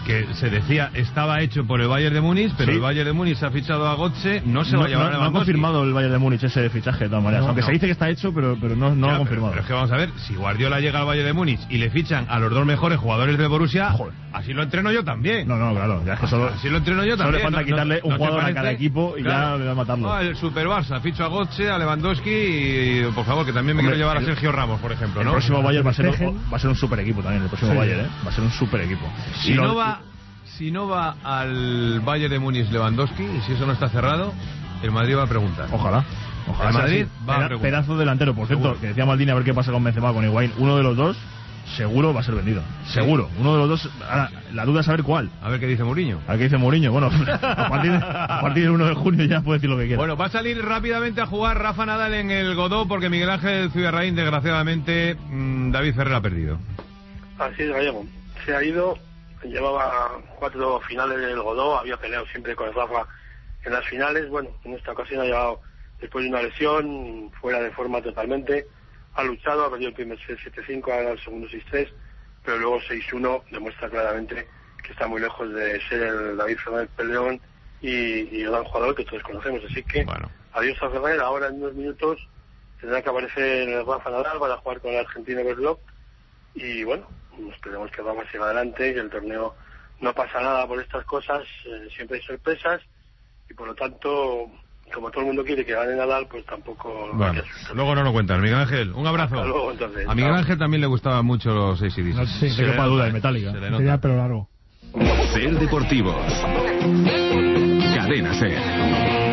que se decía estaba hecho por el Bayern de Múnich, pero el Bayern de Múnich ha fichado a Götze, no se va a llevar a Lewandowski. No ha confirmado el Bayern de Múnich ese fichaje de todas maneras, aunque se dice que está hecho, pero no lo ha confirmado. Pero es que vamos a ver, si Guardiola llega al Bayern de Múnich y le fichan a los dos mejores jugadores del Borussia, así lo entreno yo también. No, claro, ya es que así lo entreno yo también. Solo le falta quitarle un jugador a cada equipo y ya le va a matarlo. El Super Barça, ficho a Götze, a Lewandowski y, por favor, que también me quiero llevar a Sergio Ramos, por ejemplo, ¿no? El próximo Bayern va a ser un super equipo también, el próximo Bayern, ¿eh? Va a ser un super equipo. Si no va al Bayern de Múnich Lewandowski, y si eso no está cerrado, el Madrid va a preguntar. Ojalá. El Madrid va a preguntar. Pedazo delantero, por cierto, que decía Maldini a ver qué pasa con Benzema, con Higuaín. Uno de los dos seguro va a ser vendido. Seguro. Uno de los dos. Ahora, la duda es saber cuál. A ver qué dice Mourinho. Bueno, a partir del 1 de junio ya puede decir lo que quiera. Bueno, va a salir rápidamente a jugar Rafa Nadal en el Godó porque Miguel Ángel Zubirraín, desgraciadamente, David Ferrer ha perdido. Así es, Gallego. Se ha ido. Llevaba 4 finales del Godó, había peleado siempre con Rafa en las finales. Bueno, en esta ocasión ha llegado después de una lesión, fuera de forma totalmente. Ha luchado, ha perdido el primer set 7-5, ha ganado el segundo 6-3, pero luego 6-1 demuestra claramente que está muy lejos de ser el David Ferrer peleón y el gran jugador que todos conocemos. Así que adiós a Ferrer. Ahora en unos minutos tendrá que aparecer Rafa Nadal para jugar con el argentino Berlot y bueno, esperemos que Ramos siga adelante, que el torneo no pasa nada por estas cosas, siempre hay sorpresas y por lo tanto, como todo el mundo quiere que gane Nadal, pues tampoco... Bueno, luego no lo cuentan. Miguel Ángel, un abrazo. Hasta luego, entonces. A Miguel Ángel también le gustaban mucho los AC/DC. No sé, se quepa duda de Metallica. Sería pero largo. Ser Deportivos. Cadena Ser.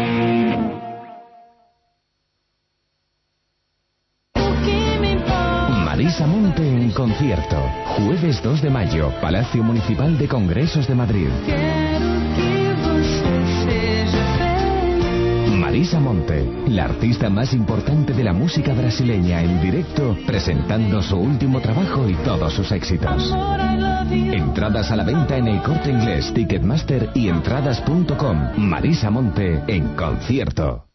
Marisa Monte en concierto. Jueves 2 de mayo, Palacio Municipal de Congresos de Madrid. Marisa Monte, la artista más importante de la música brasileña en directo, presentando su último trabajo y todos sus éxitos. Entradas a la venta en El Corte Inglés, Ticketmaster y entradas.com. Marisa Monte en concierto.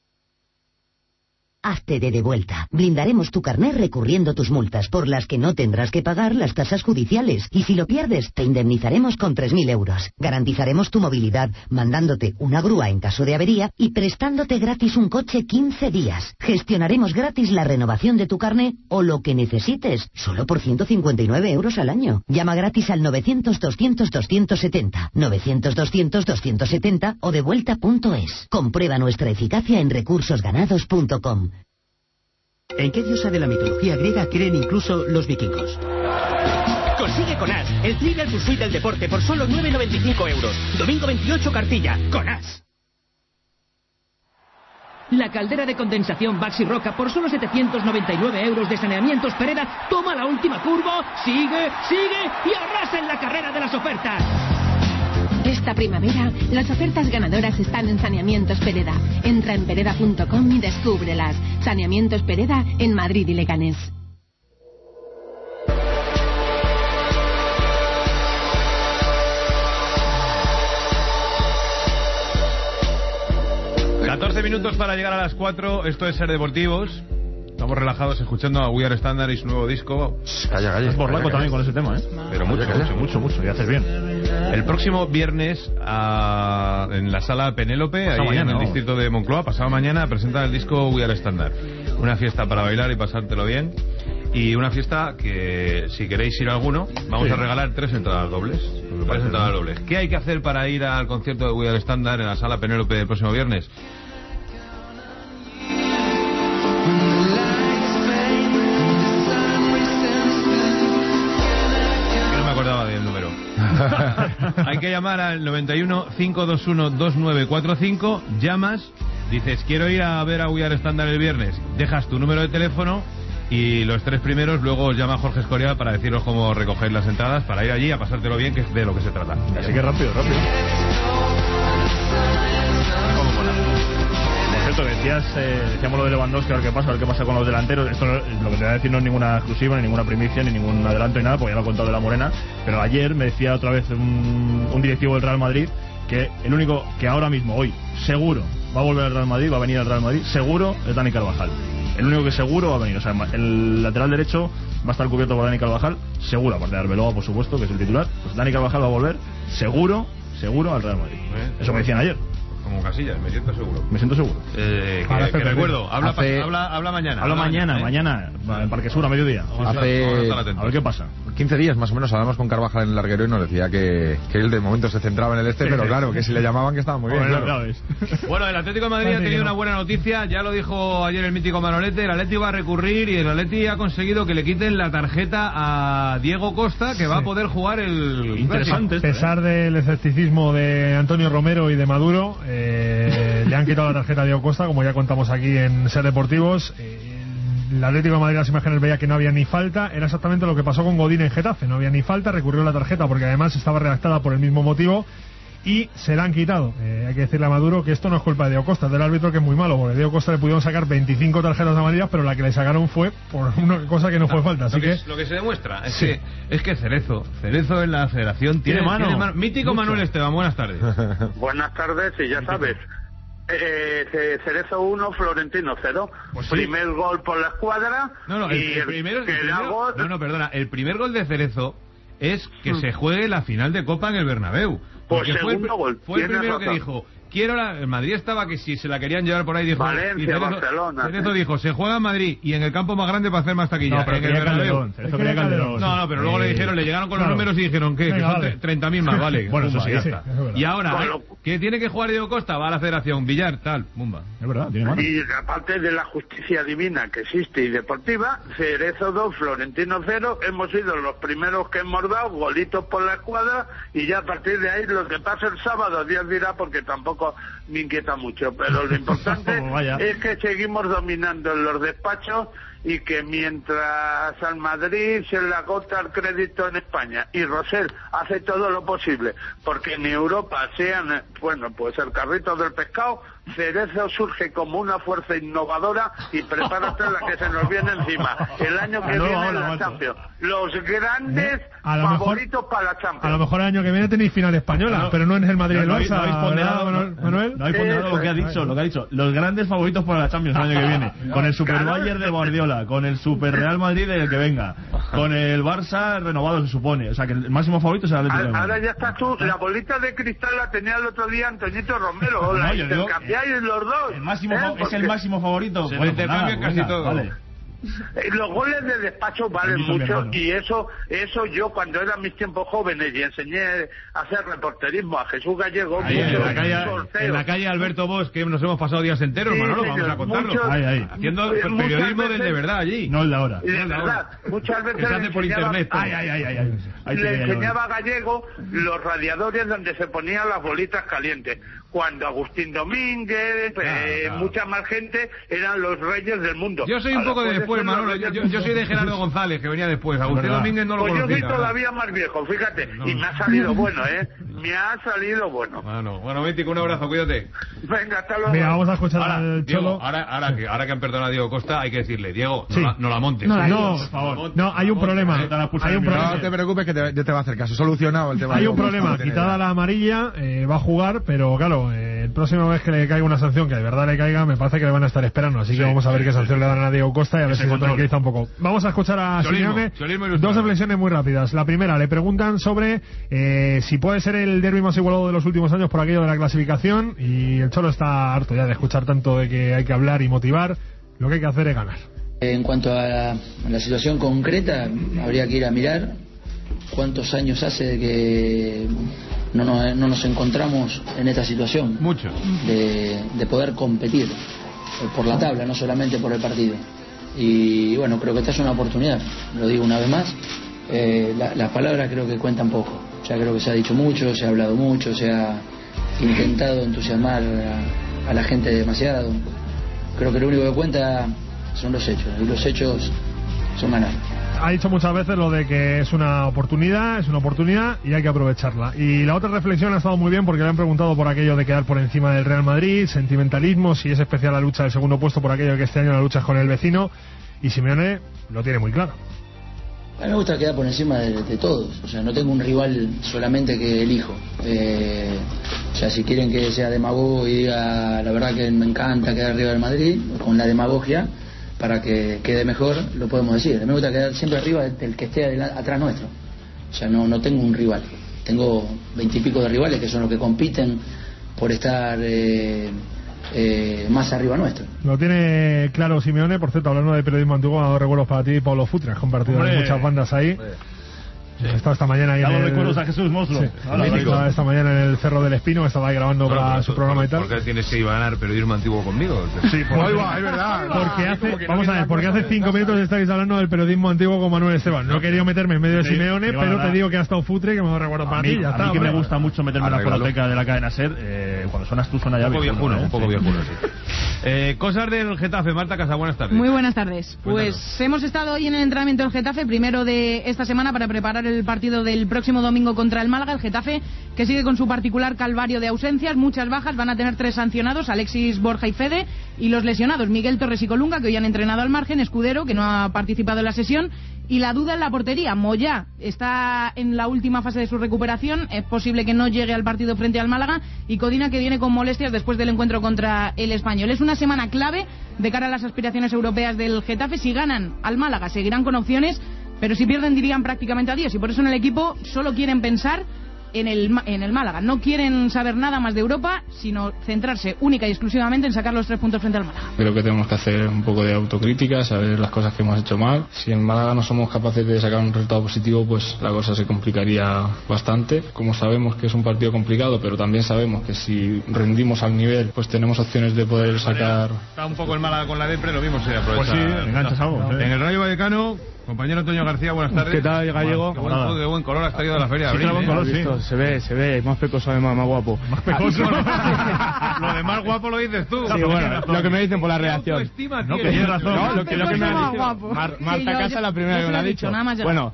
Hazte de Devuelta. Blindaremos tu carnet recurriendo tus multas, por las que no tendrás que pagar las tasas judiciales. Y si lo pierdes, te indemnizaremos con 3.000 euros. Garantizaremos tu movilidad, mandándote una grúa en caso de avería y prestándote gratis un coche 15 días. Gestionaremos gratis la renovación de tu carnet o lo que necesites, solo por 159 euros al año. Llama gratis al 900-200-270, 900-200-270 o devuelta.es. Comprueba nuestra eficacia en recursosganados.com. ¿En qué diosa de la mitología griega creen incluso los vikingos? Consigue con As el Trivial Pursuit del deporte por solo 9,95 euros. Domingo 28, cartilla. Con As. La caldera de condensación Baxi Roca por solo 799 euros de Saneamientos Pereda. Toma la última curva, sigue y arrasa en la carrera de las ofertas. Esta primavera, las ofertas ganadoras están en Saneamientos Pereda. Entra en pereda.com y descúbrelas. Saneamientos Pereda en Madrid y Leganés. Minutos para llegar a las 4. Esto es Ser Deportivos. Estamos relajados escuchando a We Are Standard y su nuevo disco. Calla. Es borraco también con ese tema, ¿eh? Pero mucho. Y haces bien. El próximo viernes en la sala Penélope, ahí mañana, en el distrito de Moncloa, pasado mañana, presentan el disco We Are Standard. Una fiesta para bailar y pasártelo bien. Y una fiesta que, si queréis ir a alguno, vamos a regalar 3 entradas dobles. ¿Qué hay que hacer para ir al concierto de We Are Standard en la sala Penélope el próximo viernes? Hay que llamar al 91 521 2945. Llamas, dices quiero ir a ver a We Are Standard el viernes, dejas tu número de teléfono y los 3 primeros luego os llama Jorge Escorial para deciros cómo recoger las entradas para ir allí a pasártelo bien, que es de lo que se trata. Así que rápido. Por cierto, decíamos lo de Lewandowski, a ver qué pasa con los delanteros. Esto lo que te voy a decir no es ninguna exclusiva, ni ninguna primicia, ni ningún adelanto ni nada, porque ya lo he contado de la Morena. Pero ayer me decía otra vez un directivo del Real Madrid que el único que ahora mismo, hoy, seguro, va a volver al Real Madrid, va a venir al Real Madrid, seguro, es Dani Carvajal. el único que seguro va a venir. O sea, el lateral derecho va a estar cubierto por Dani Carvajal, seguro, aparte de Arbeloa, por supuesto, que es el titular. Pues Dani Carvajal va a volver, seguro al Real Madrid. Eso me decían ayer. Como Casillas, me siento seguro. Me siento seguro. Que recuerdo, habla mañana. Habla mañana, en Parque Sur, a mediodía. A ver qué pasa. 15 días más o menos hablamos con Carvajal en el larguero y nos decía que él de momento se centraba en el pero claro, que si le llamaban que estaba muy bien. Claro. Bueno, el Atlético de Madrid ha tenido una buena noticia, ya lo dijo ayer el mítico Manolete, el Atleti va a recurrir y el Atleti ha conseguido que le quiten la tarjeta a Diego Costa, que va a poder jugar el... Interesante. A pesar del escepticismo de Antonio Romero y de Maduro, le han quitado la tarjeta a Diego Costa, como ya contamos aquí en Ser Deportivos. El Atlético de Madrid, las imágenes veía que no había ni falta. Era exactamente lo que pasó con Godín en Getafe, no había ni falta, recurrió la tarjeta porque además estaba redactada por el mismo motivo y se la han quitado. Hay que decirle a Maduro que esto no es culpa de Diego Costa, es del árbitro, que es muy malo, porque a Diego Costa le pudieron sacar 25 tarjetas amarillas, pero la que le sacaron fue por una cosa que no fue falta. Así lo que se demuestra es que Cerezo en la federación tiene mano. Mítico mucho. Manuel Esteban, buenas tardes. Buenas tardes, y ya sabes, Cerezo 1, Florentino 0. Pues sí. Primer gol por la escuadra. El primer gol de Cerezo es que se juegue la final de Copa en el Bernabéu. Pues segundo gol. Fue el primero que dijo, el Madrid estaba que si se la querían llevar por ahí, dijo Valencia, Barcelona. Cerezo dijo, se juega en Madrid y en el campo más grande para hacer más taquilla. No, pero en el Bernabéu. No, pero luego le dijeron, le llegaron con los números y dijeron que son 30.000 más, vale. Bueno, eso sí, ya está. Y ahora, ¿qué tiene que jugar Diego Costa? Va a la Federación, Villar, tal, bumba. Es verdad, tiene mano. Y aparte de la justicia divina que existe y deportiva, Cerezo 2, Florentino 0, hemos sido los primeros que hemos dado golitos por la escuadra, y ya a partir de ahí lo que pasa el sábado, Dios dirá, porque tampoco me inquieta mucho, pero lo importante es que seguimos dominando en los despachos, y que mientras al Madrid se le agota el crédito en España y Rosell hace todo lo posible porque en Europa sean, pues el carrito del pescado, Cerezo surge como una fuerza innovadora y prepárate la que se nos viene encima el año que viene en la Champions, los grandes favoritos para la Champions. A lo mejor el año que viene tenéis final española, pero no en el Madrid y el Barça. No habéis ponderado, Manuel. No habéis ponderado lo que ha dicho. Los grandes favoritos para la Champions el año que viene, con el Super Bayern de Guardiola, con el Super Real Madrid del que venga, con el Barça renovado, se supone. O sea, que el máximo favorito será el Atlético. Ahora ya estás tú, la bolita de cristal la tenía el otro día Antoñito Romero, la intercambiáis los dos. Es el máximo favorito. Se intercambian casi todo. Vale. Los goles de despacho valen mucho, y eso yo cuando era mis tiempos jóvenes y enseñé a hacer reporterismo a Jesús Gallego, en la calle Alberto Bosch, que nos hemos pasado días enteros, Manolo, vamos a contarlo, haciendo periodismo de verdad allí, no el de ahora, de verdad, muchas veces se hace por internet. Le enseñaba a Gallego los radiadores donde se ponían las bolitas calientes, cuando Agustín Domínguez, mucha más gente eran los reyes del mundo. Yo soy un poco de después, Manolo, yo soy de Gerardo González, que venía después. Agustín Domínguez no lo conocía. Yo soy todavía más viejo, fíjate, y me ha salido bueno, me ha salido bueno. Bueno, Mítico, un abrazo, cuídate. Venga, hasta luego. Mira, vamos a escuchar al Cholo. Diego, ahora que han perdonado a Diego Costa, hay que decirle, Diego, no la montes. No, por favor. No, hay un problema. No te preocupes, que te va a hacer caso. Solucionado el tema. Hay un problema. Quitada la amarilla, va a jugar, pero claro, el próxima vez que le caiga una sanción, que de verdad le caiga, me parece que le van a estar esperando. Así que vamos a ver qué sanción le dan a Diego Costa y a ver si se tranquiliza un poco. Vamos a escuchar a Simeone. Dos reflexiones muy rápidas. La primera, le preguntan sobre si puede ser el derbi más igualado de los últimos años por aquello de la clasificación, y el Cholo está harto ya de escuchar tanto de que hay que hablar y motivar. Lo que hay que hacer es ganar. En cuanto a la situación concreta, habría que ir a mirar cuántos años hace de que no nos encontramos en esta situación. Mucho. De poder competir por la tabla, no solamente por el partido. Y bueno, creo que esta es una oportunidad, lo digo una vez más. Las palabras creo que cuentan poco. Ya creo que se ha dicho mucho, se ha hablado mucho, se ha intentado entusiasmar a la gente demasiado. Creo que lo único que cuenta son los hechos, y los hechos son ganar. Ha dicho muchas veces lo de que es una oportunidad y hay que aprovecharla. Y la otra reflexión ha estado muy bien porque le han preguntado por aquello de quedar por encima del Real Madrid, sentimentalismo, si es especial la lucha del segundo puesto por aquello de que este año la lucha es con el vecino, y Simeone lo tiene muy claro. A mí me gusta quedar por encima de todos, o sea, no tengo un rival solamente que elijo. O sea, si quieren que sea demagogo y diga la verdad que me encanta quedar arriba del Madrid, con la demagogia, para que quede mejor, lo podemos decir. A mí me gusta quedar siempre arriba del que esté atrás nuestro. O sea, no tengo un rival. Tengo 20 y pico de rivales que son los que compiten por estar más arriba nuestro. Lo tiene claro Simeone. Por cierto, hablando de periodismo antiguo, ha dado recuerdos para ti, Pablo Futre. Has compartido muchas bandas ahí. Sí. Estaba esta mañana ahí en recuerdos a Jesús Monstruo. Sí. Estaba esta mañana en el Cerro del Espino, estaba ahí grabando para su programa y tal. ¿Por qué tienes que ir a ganar periodismo antiguo conmigo? Sí, es verdad. Porque hace 5 minutos estáis hablando del periodismo antiguo con Manuel Esteban. No he querido meterme en medio de Simeone, pero te digo que ha estado Futre, que me lo recuerdo para ti. Ya está. A mí que me gusta mucho meterme en la fonoteca de la cadena SER. Cuando suenas tú, suena ya un poco viejuno, sí. Cosas del Getafe. Marta Casa, buenas tardes. Muy buenas tardes. Pues hemos estado hoy en el entrenamiento del Getafe, primero de esta semana, para preparar el partido del próximo domingo contra el Málaga. El Getafe, que sigue con su particular calvario de ausencias, muchas bajas, van a tener 3 sancionados: Alexis, Borja y Fede, y los lesionados Miguel Torres y Colunga, que hoy han entrenado al margen, Escudero, que no ha participado en la sesión, y la duda en la portería. Moyá está en la última fase de su recuperación, es posible que no llegue al partido frente al Málaga, y Codina, que viene con molestias después del encuentro contra el Español. Es una semana clave de cara a las aspiraciones europeas del Getafe. Si ganan al Málaga seguirán con opciones, pero si pierden dirían prácticamente adiós, y por eso en el equipo solo quieren pensar en el Málaga. No quieren saber nada más de Europa, sino centrarse única y exclusivamente en sacar los 3 puntos frente al Málaga. Creo que tenemos que hacer un poco de autocrítica, saber las cosas que hemos hecho mal. Si en Málaga no somos capaces de sacar un resultado positivo, pues la cosa se complicaría bastante. Como sabemos que es un partido complicado, pero también sabemos que si rendimos al nivel, pues tenemos opciones de poder sacar... Está un poco el Málaga con la depre, lo mismo se aprovecha. Pues sí, enganchas algo. En el Rayo Vallecano, compañero Antonio García, buenas tardes. ¿Qué tal, Gallego? De buen color has traído de la feria de abril. Buen color, sí. Se ve, más pecoso además, más guapo. Más pecoso. Lo de más guapo lo dices tú. Sí, bueno, lo que me dicen por la reacción. No, que tienes razón. No, lo que me ha dicho Marta Casa, la primera que me lo ha dicho. Bueno,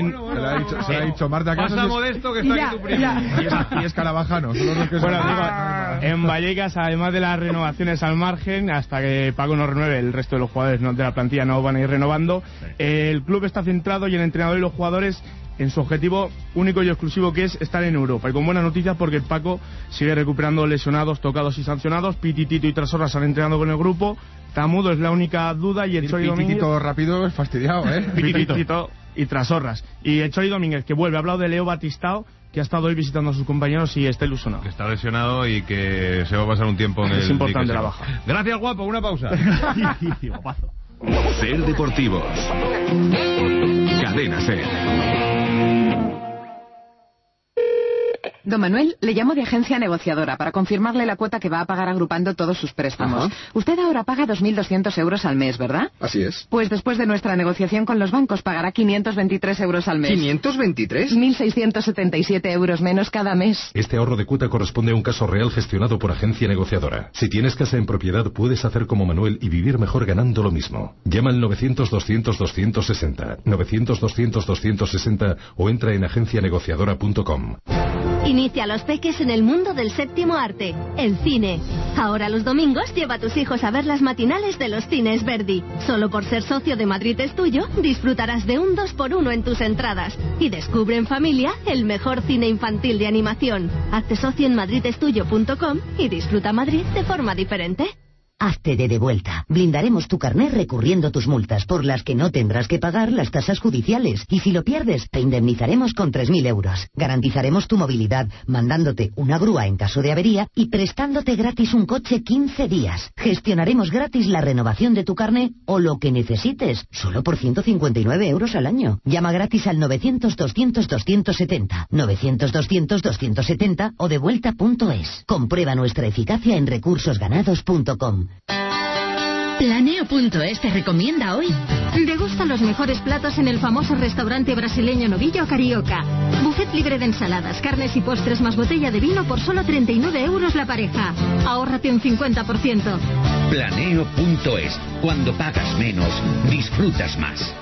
se lo ha dicho Marta Casa. Pasa Modesto, que está aquí tu primo. Y Escarabajano. Son los que bueno, digo, en Vallecas, además de las renovaciones al margen, hasta que Paco no renueve, el resto de los jugadores de la plantilla no van a ir renovando. El club está centrado, y el entrenador y los jugadores, en su objetivo único y exclusivo, que es estar en Europa. Y con buenas noticias, porque el Paco sigue recuperando lesionados, tocados y sancionados. Pititito y Trasorras han entrenado con el grupo. Tamudo es la única duda, y el Chori Domínguez... Pititito rápido es fastidiado, Pititito y Trasorras. Y el Chori Domínguez, que vuelve. Ha hablado de Leo Batistao, que ha estado hoy visitando a sus compañeros y está ilusionado. Que está lesionado y que se va a pasar un tiempo en el... Es importante la baja. Gracias, guapo. Una pausa. Guapazo. Ser Deportivos. Cadena Ser. Don Manuel, le llamo de agencia negociadora para confirmarle la cuota que va a pagar agrupando todos sus préstamos. Ajá. Usted ahora paga 2.200 euros al mes, ¿verdad? Así es. Pues después de nuestra negociación con los bancos pagará 523 euros al mes. ¿523? 1.677 euros menos cada mes. Este ahorro de cuota corresponde a un caso real gestionado por agencia negociadora. Si tienes casa en propiedad, puedes hacer como Manuel y vivir mejor ganando lo mismo. Llama al 900-200-260, 900-200-260 o entra en agencianegociadora.com. Inicia a los peques en el mundo del séptimo arte, el cine. Ahora los domingos lleva a tus hijos a ver las matinales de los cines Verdi. Solo por ser socio de Madrid es Tuyo, disfrutarás de un 2x1 en tus entradas. Y descubre en familia el mejor cine infantil de animación. Hazte socio en madridestuyo.com y disfruta Madrid de forma diferente. Hazte de vuelta. Blindaremos tu carné recurriendo tus multas, por las que no tendrás que pagar las tasas judiciales. Y si lo pierdes, te indemnizaremos con 3.000 euros. Garantizaremos tu movilidad, mandándote una grúa en caso de avería y prestándote gratis un coche 15 días. Gestionaremos gratis la renovación de tu carné o lo que necesites, solo por 159 euros al año. Llama gratis al 900-200-270, 900-200-270 o devuelta.es. Comprueba nuestra eficacia en recursosganados.com. Planeo.es te recomienda hoy: degusta los mejores platos en el famoso restaurante brasileño Novillo Carioca. Buffet libre de ensaladas, carnes y postres más botella de vino por solo 39 euros la pareja. Ahórrate un 50%. Planeo.es. Cuando pagas menos, disfrutas más.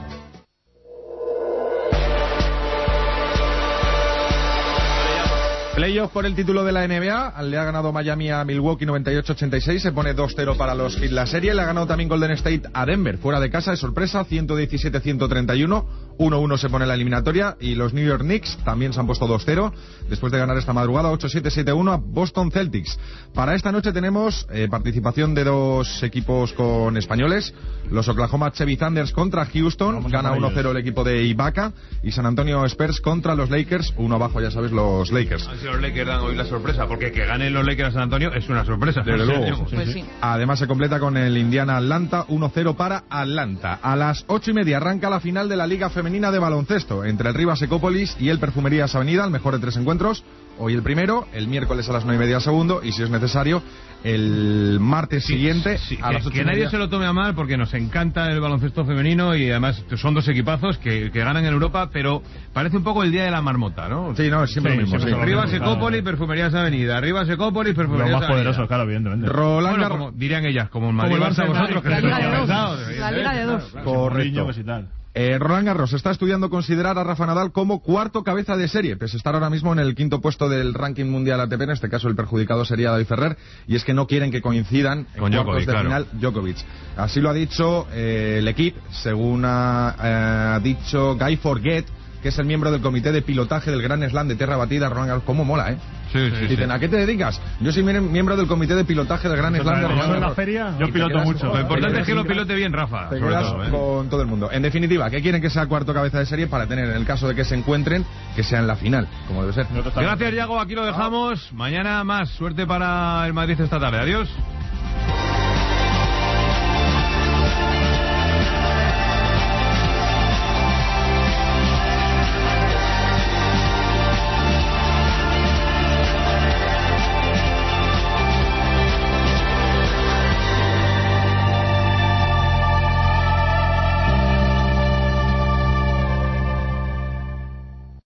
Playoff por el título de la NBA. Le ha ganado Miami a Milwaukee 98-86. Se pone 2-0 para los Heat la serie. Le ha ganado también Golden State a Denver fuera de casa de sorpresa 117-131. 1-1 se pone la eliminatoria, y los New York Knicks también se han puesto 2-0 después de ganar esta madrugada 8-7, 7-1 a Boston Celtics. Para esta noche tenemos participación de dos equipos con españoles, los Oklahoma Chevy Thunders contra Houston, gana 1-0 el equipo de Ibaka, y San Antonio Spurs contra los Lakers, 1 abajo, ya sabes, los Lakers. A ver si los Lakers dan hoy la sorpresa, porque que ganen los Lakers a San Antonio es una sorpresa. Desde luego. Pues sí. Además se completa con el Indiana Atlanta, 1-0 para Atlanta. A las 8:30 arranca la final de la Liga Femenina de Baloncesto entre el Rivas Ecópolis y el Perfumerías Avenida, el mejor de 3 encuentros. Hoy el primero, el miércoles a las 9:30 el segundo, y si es necesario el martes siguiente a las 8:30. Que nadie se lo tome a mal, porque nos encanta el baloncesto femenino y además son dos equipazos que ganan en Europa, pero parece un poco el día de la marmota, ¿no? Sí, no, es siempre lo mismo. Sí. Rivas Ecópolis, Perfumerías Avenida, Rivas Ecópolis, Perfumerías Avenida. Los más poderosos, claro, evidentemente. Roland Garros, como dirían ellas, como en Madrid, Barça, vosotros, que la sois Liga de dos. pesados, La Liga de dos. Correcto. Roland Garros está estudiando considerar a Rafa Nadal como cuarto cabeza de serie, pese a estar ahora mismo en el quinto puesto del ranking mundial ATP. En este caso el perjudicado sería David Ferrer, y es que no quieren que coincidan con en Djokovic, cuartos de final Djokovic. Así lo ha dicho el equipo, según ha dicho Guy Forget, que es el miembro del comité de pilotaje del Gran Slam de tierra batida. Roland Garros, ¿cómo mola, eh? Sí, Dicen, ¿a qué te dedicas? Yo soy miembro del comité de pilotaje del Gran Slam de Roland Garros. ¿En la feria? Yo piloto mucho. Lo importante es que lo pilote bien, Rafa. Te quedas con todo el mundo. En definitiva, que quieren que sea cuarto cabeza de serie para tener, en el caso de que se encuentren, que sea en la final, como debe ser. Gracias, Yago. Aquí lo dejamos. Mañana más. Suerte para el Madrid esta tarde. Adiós.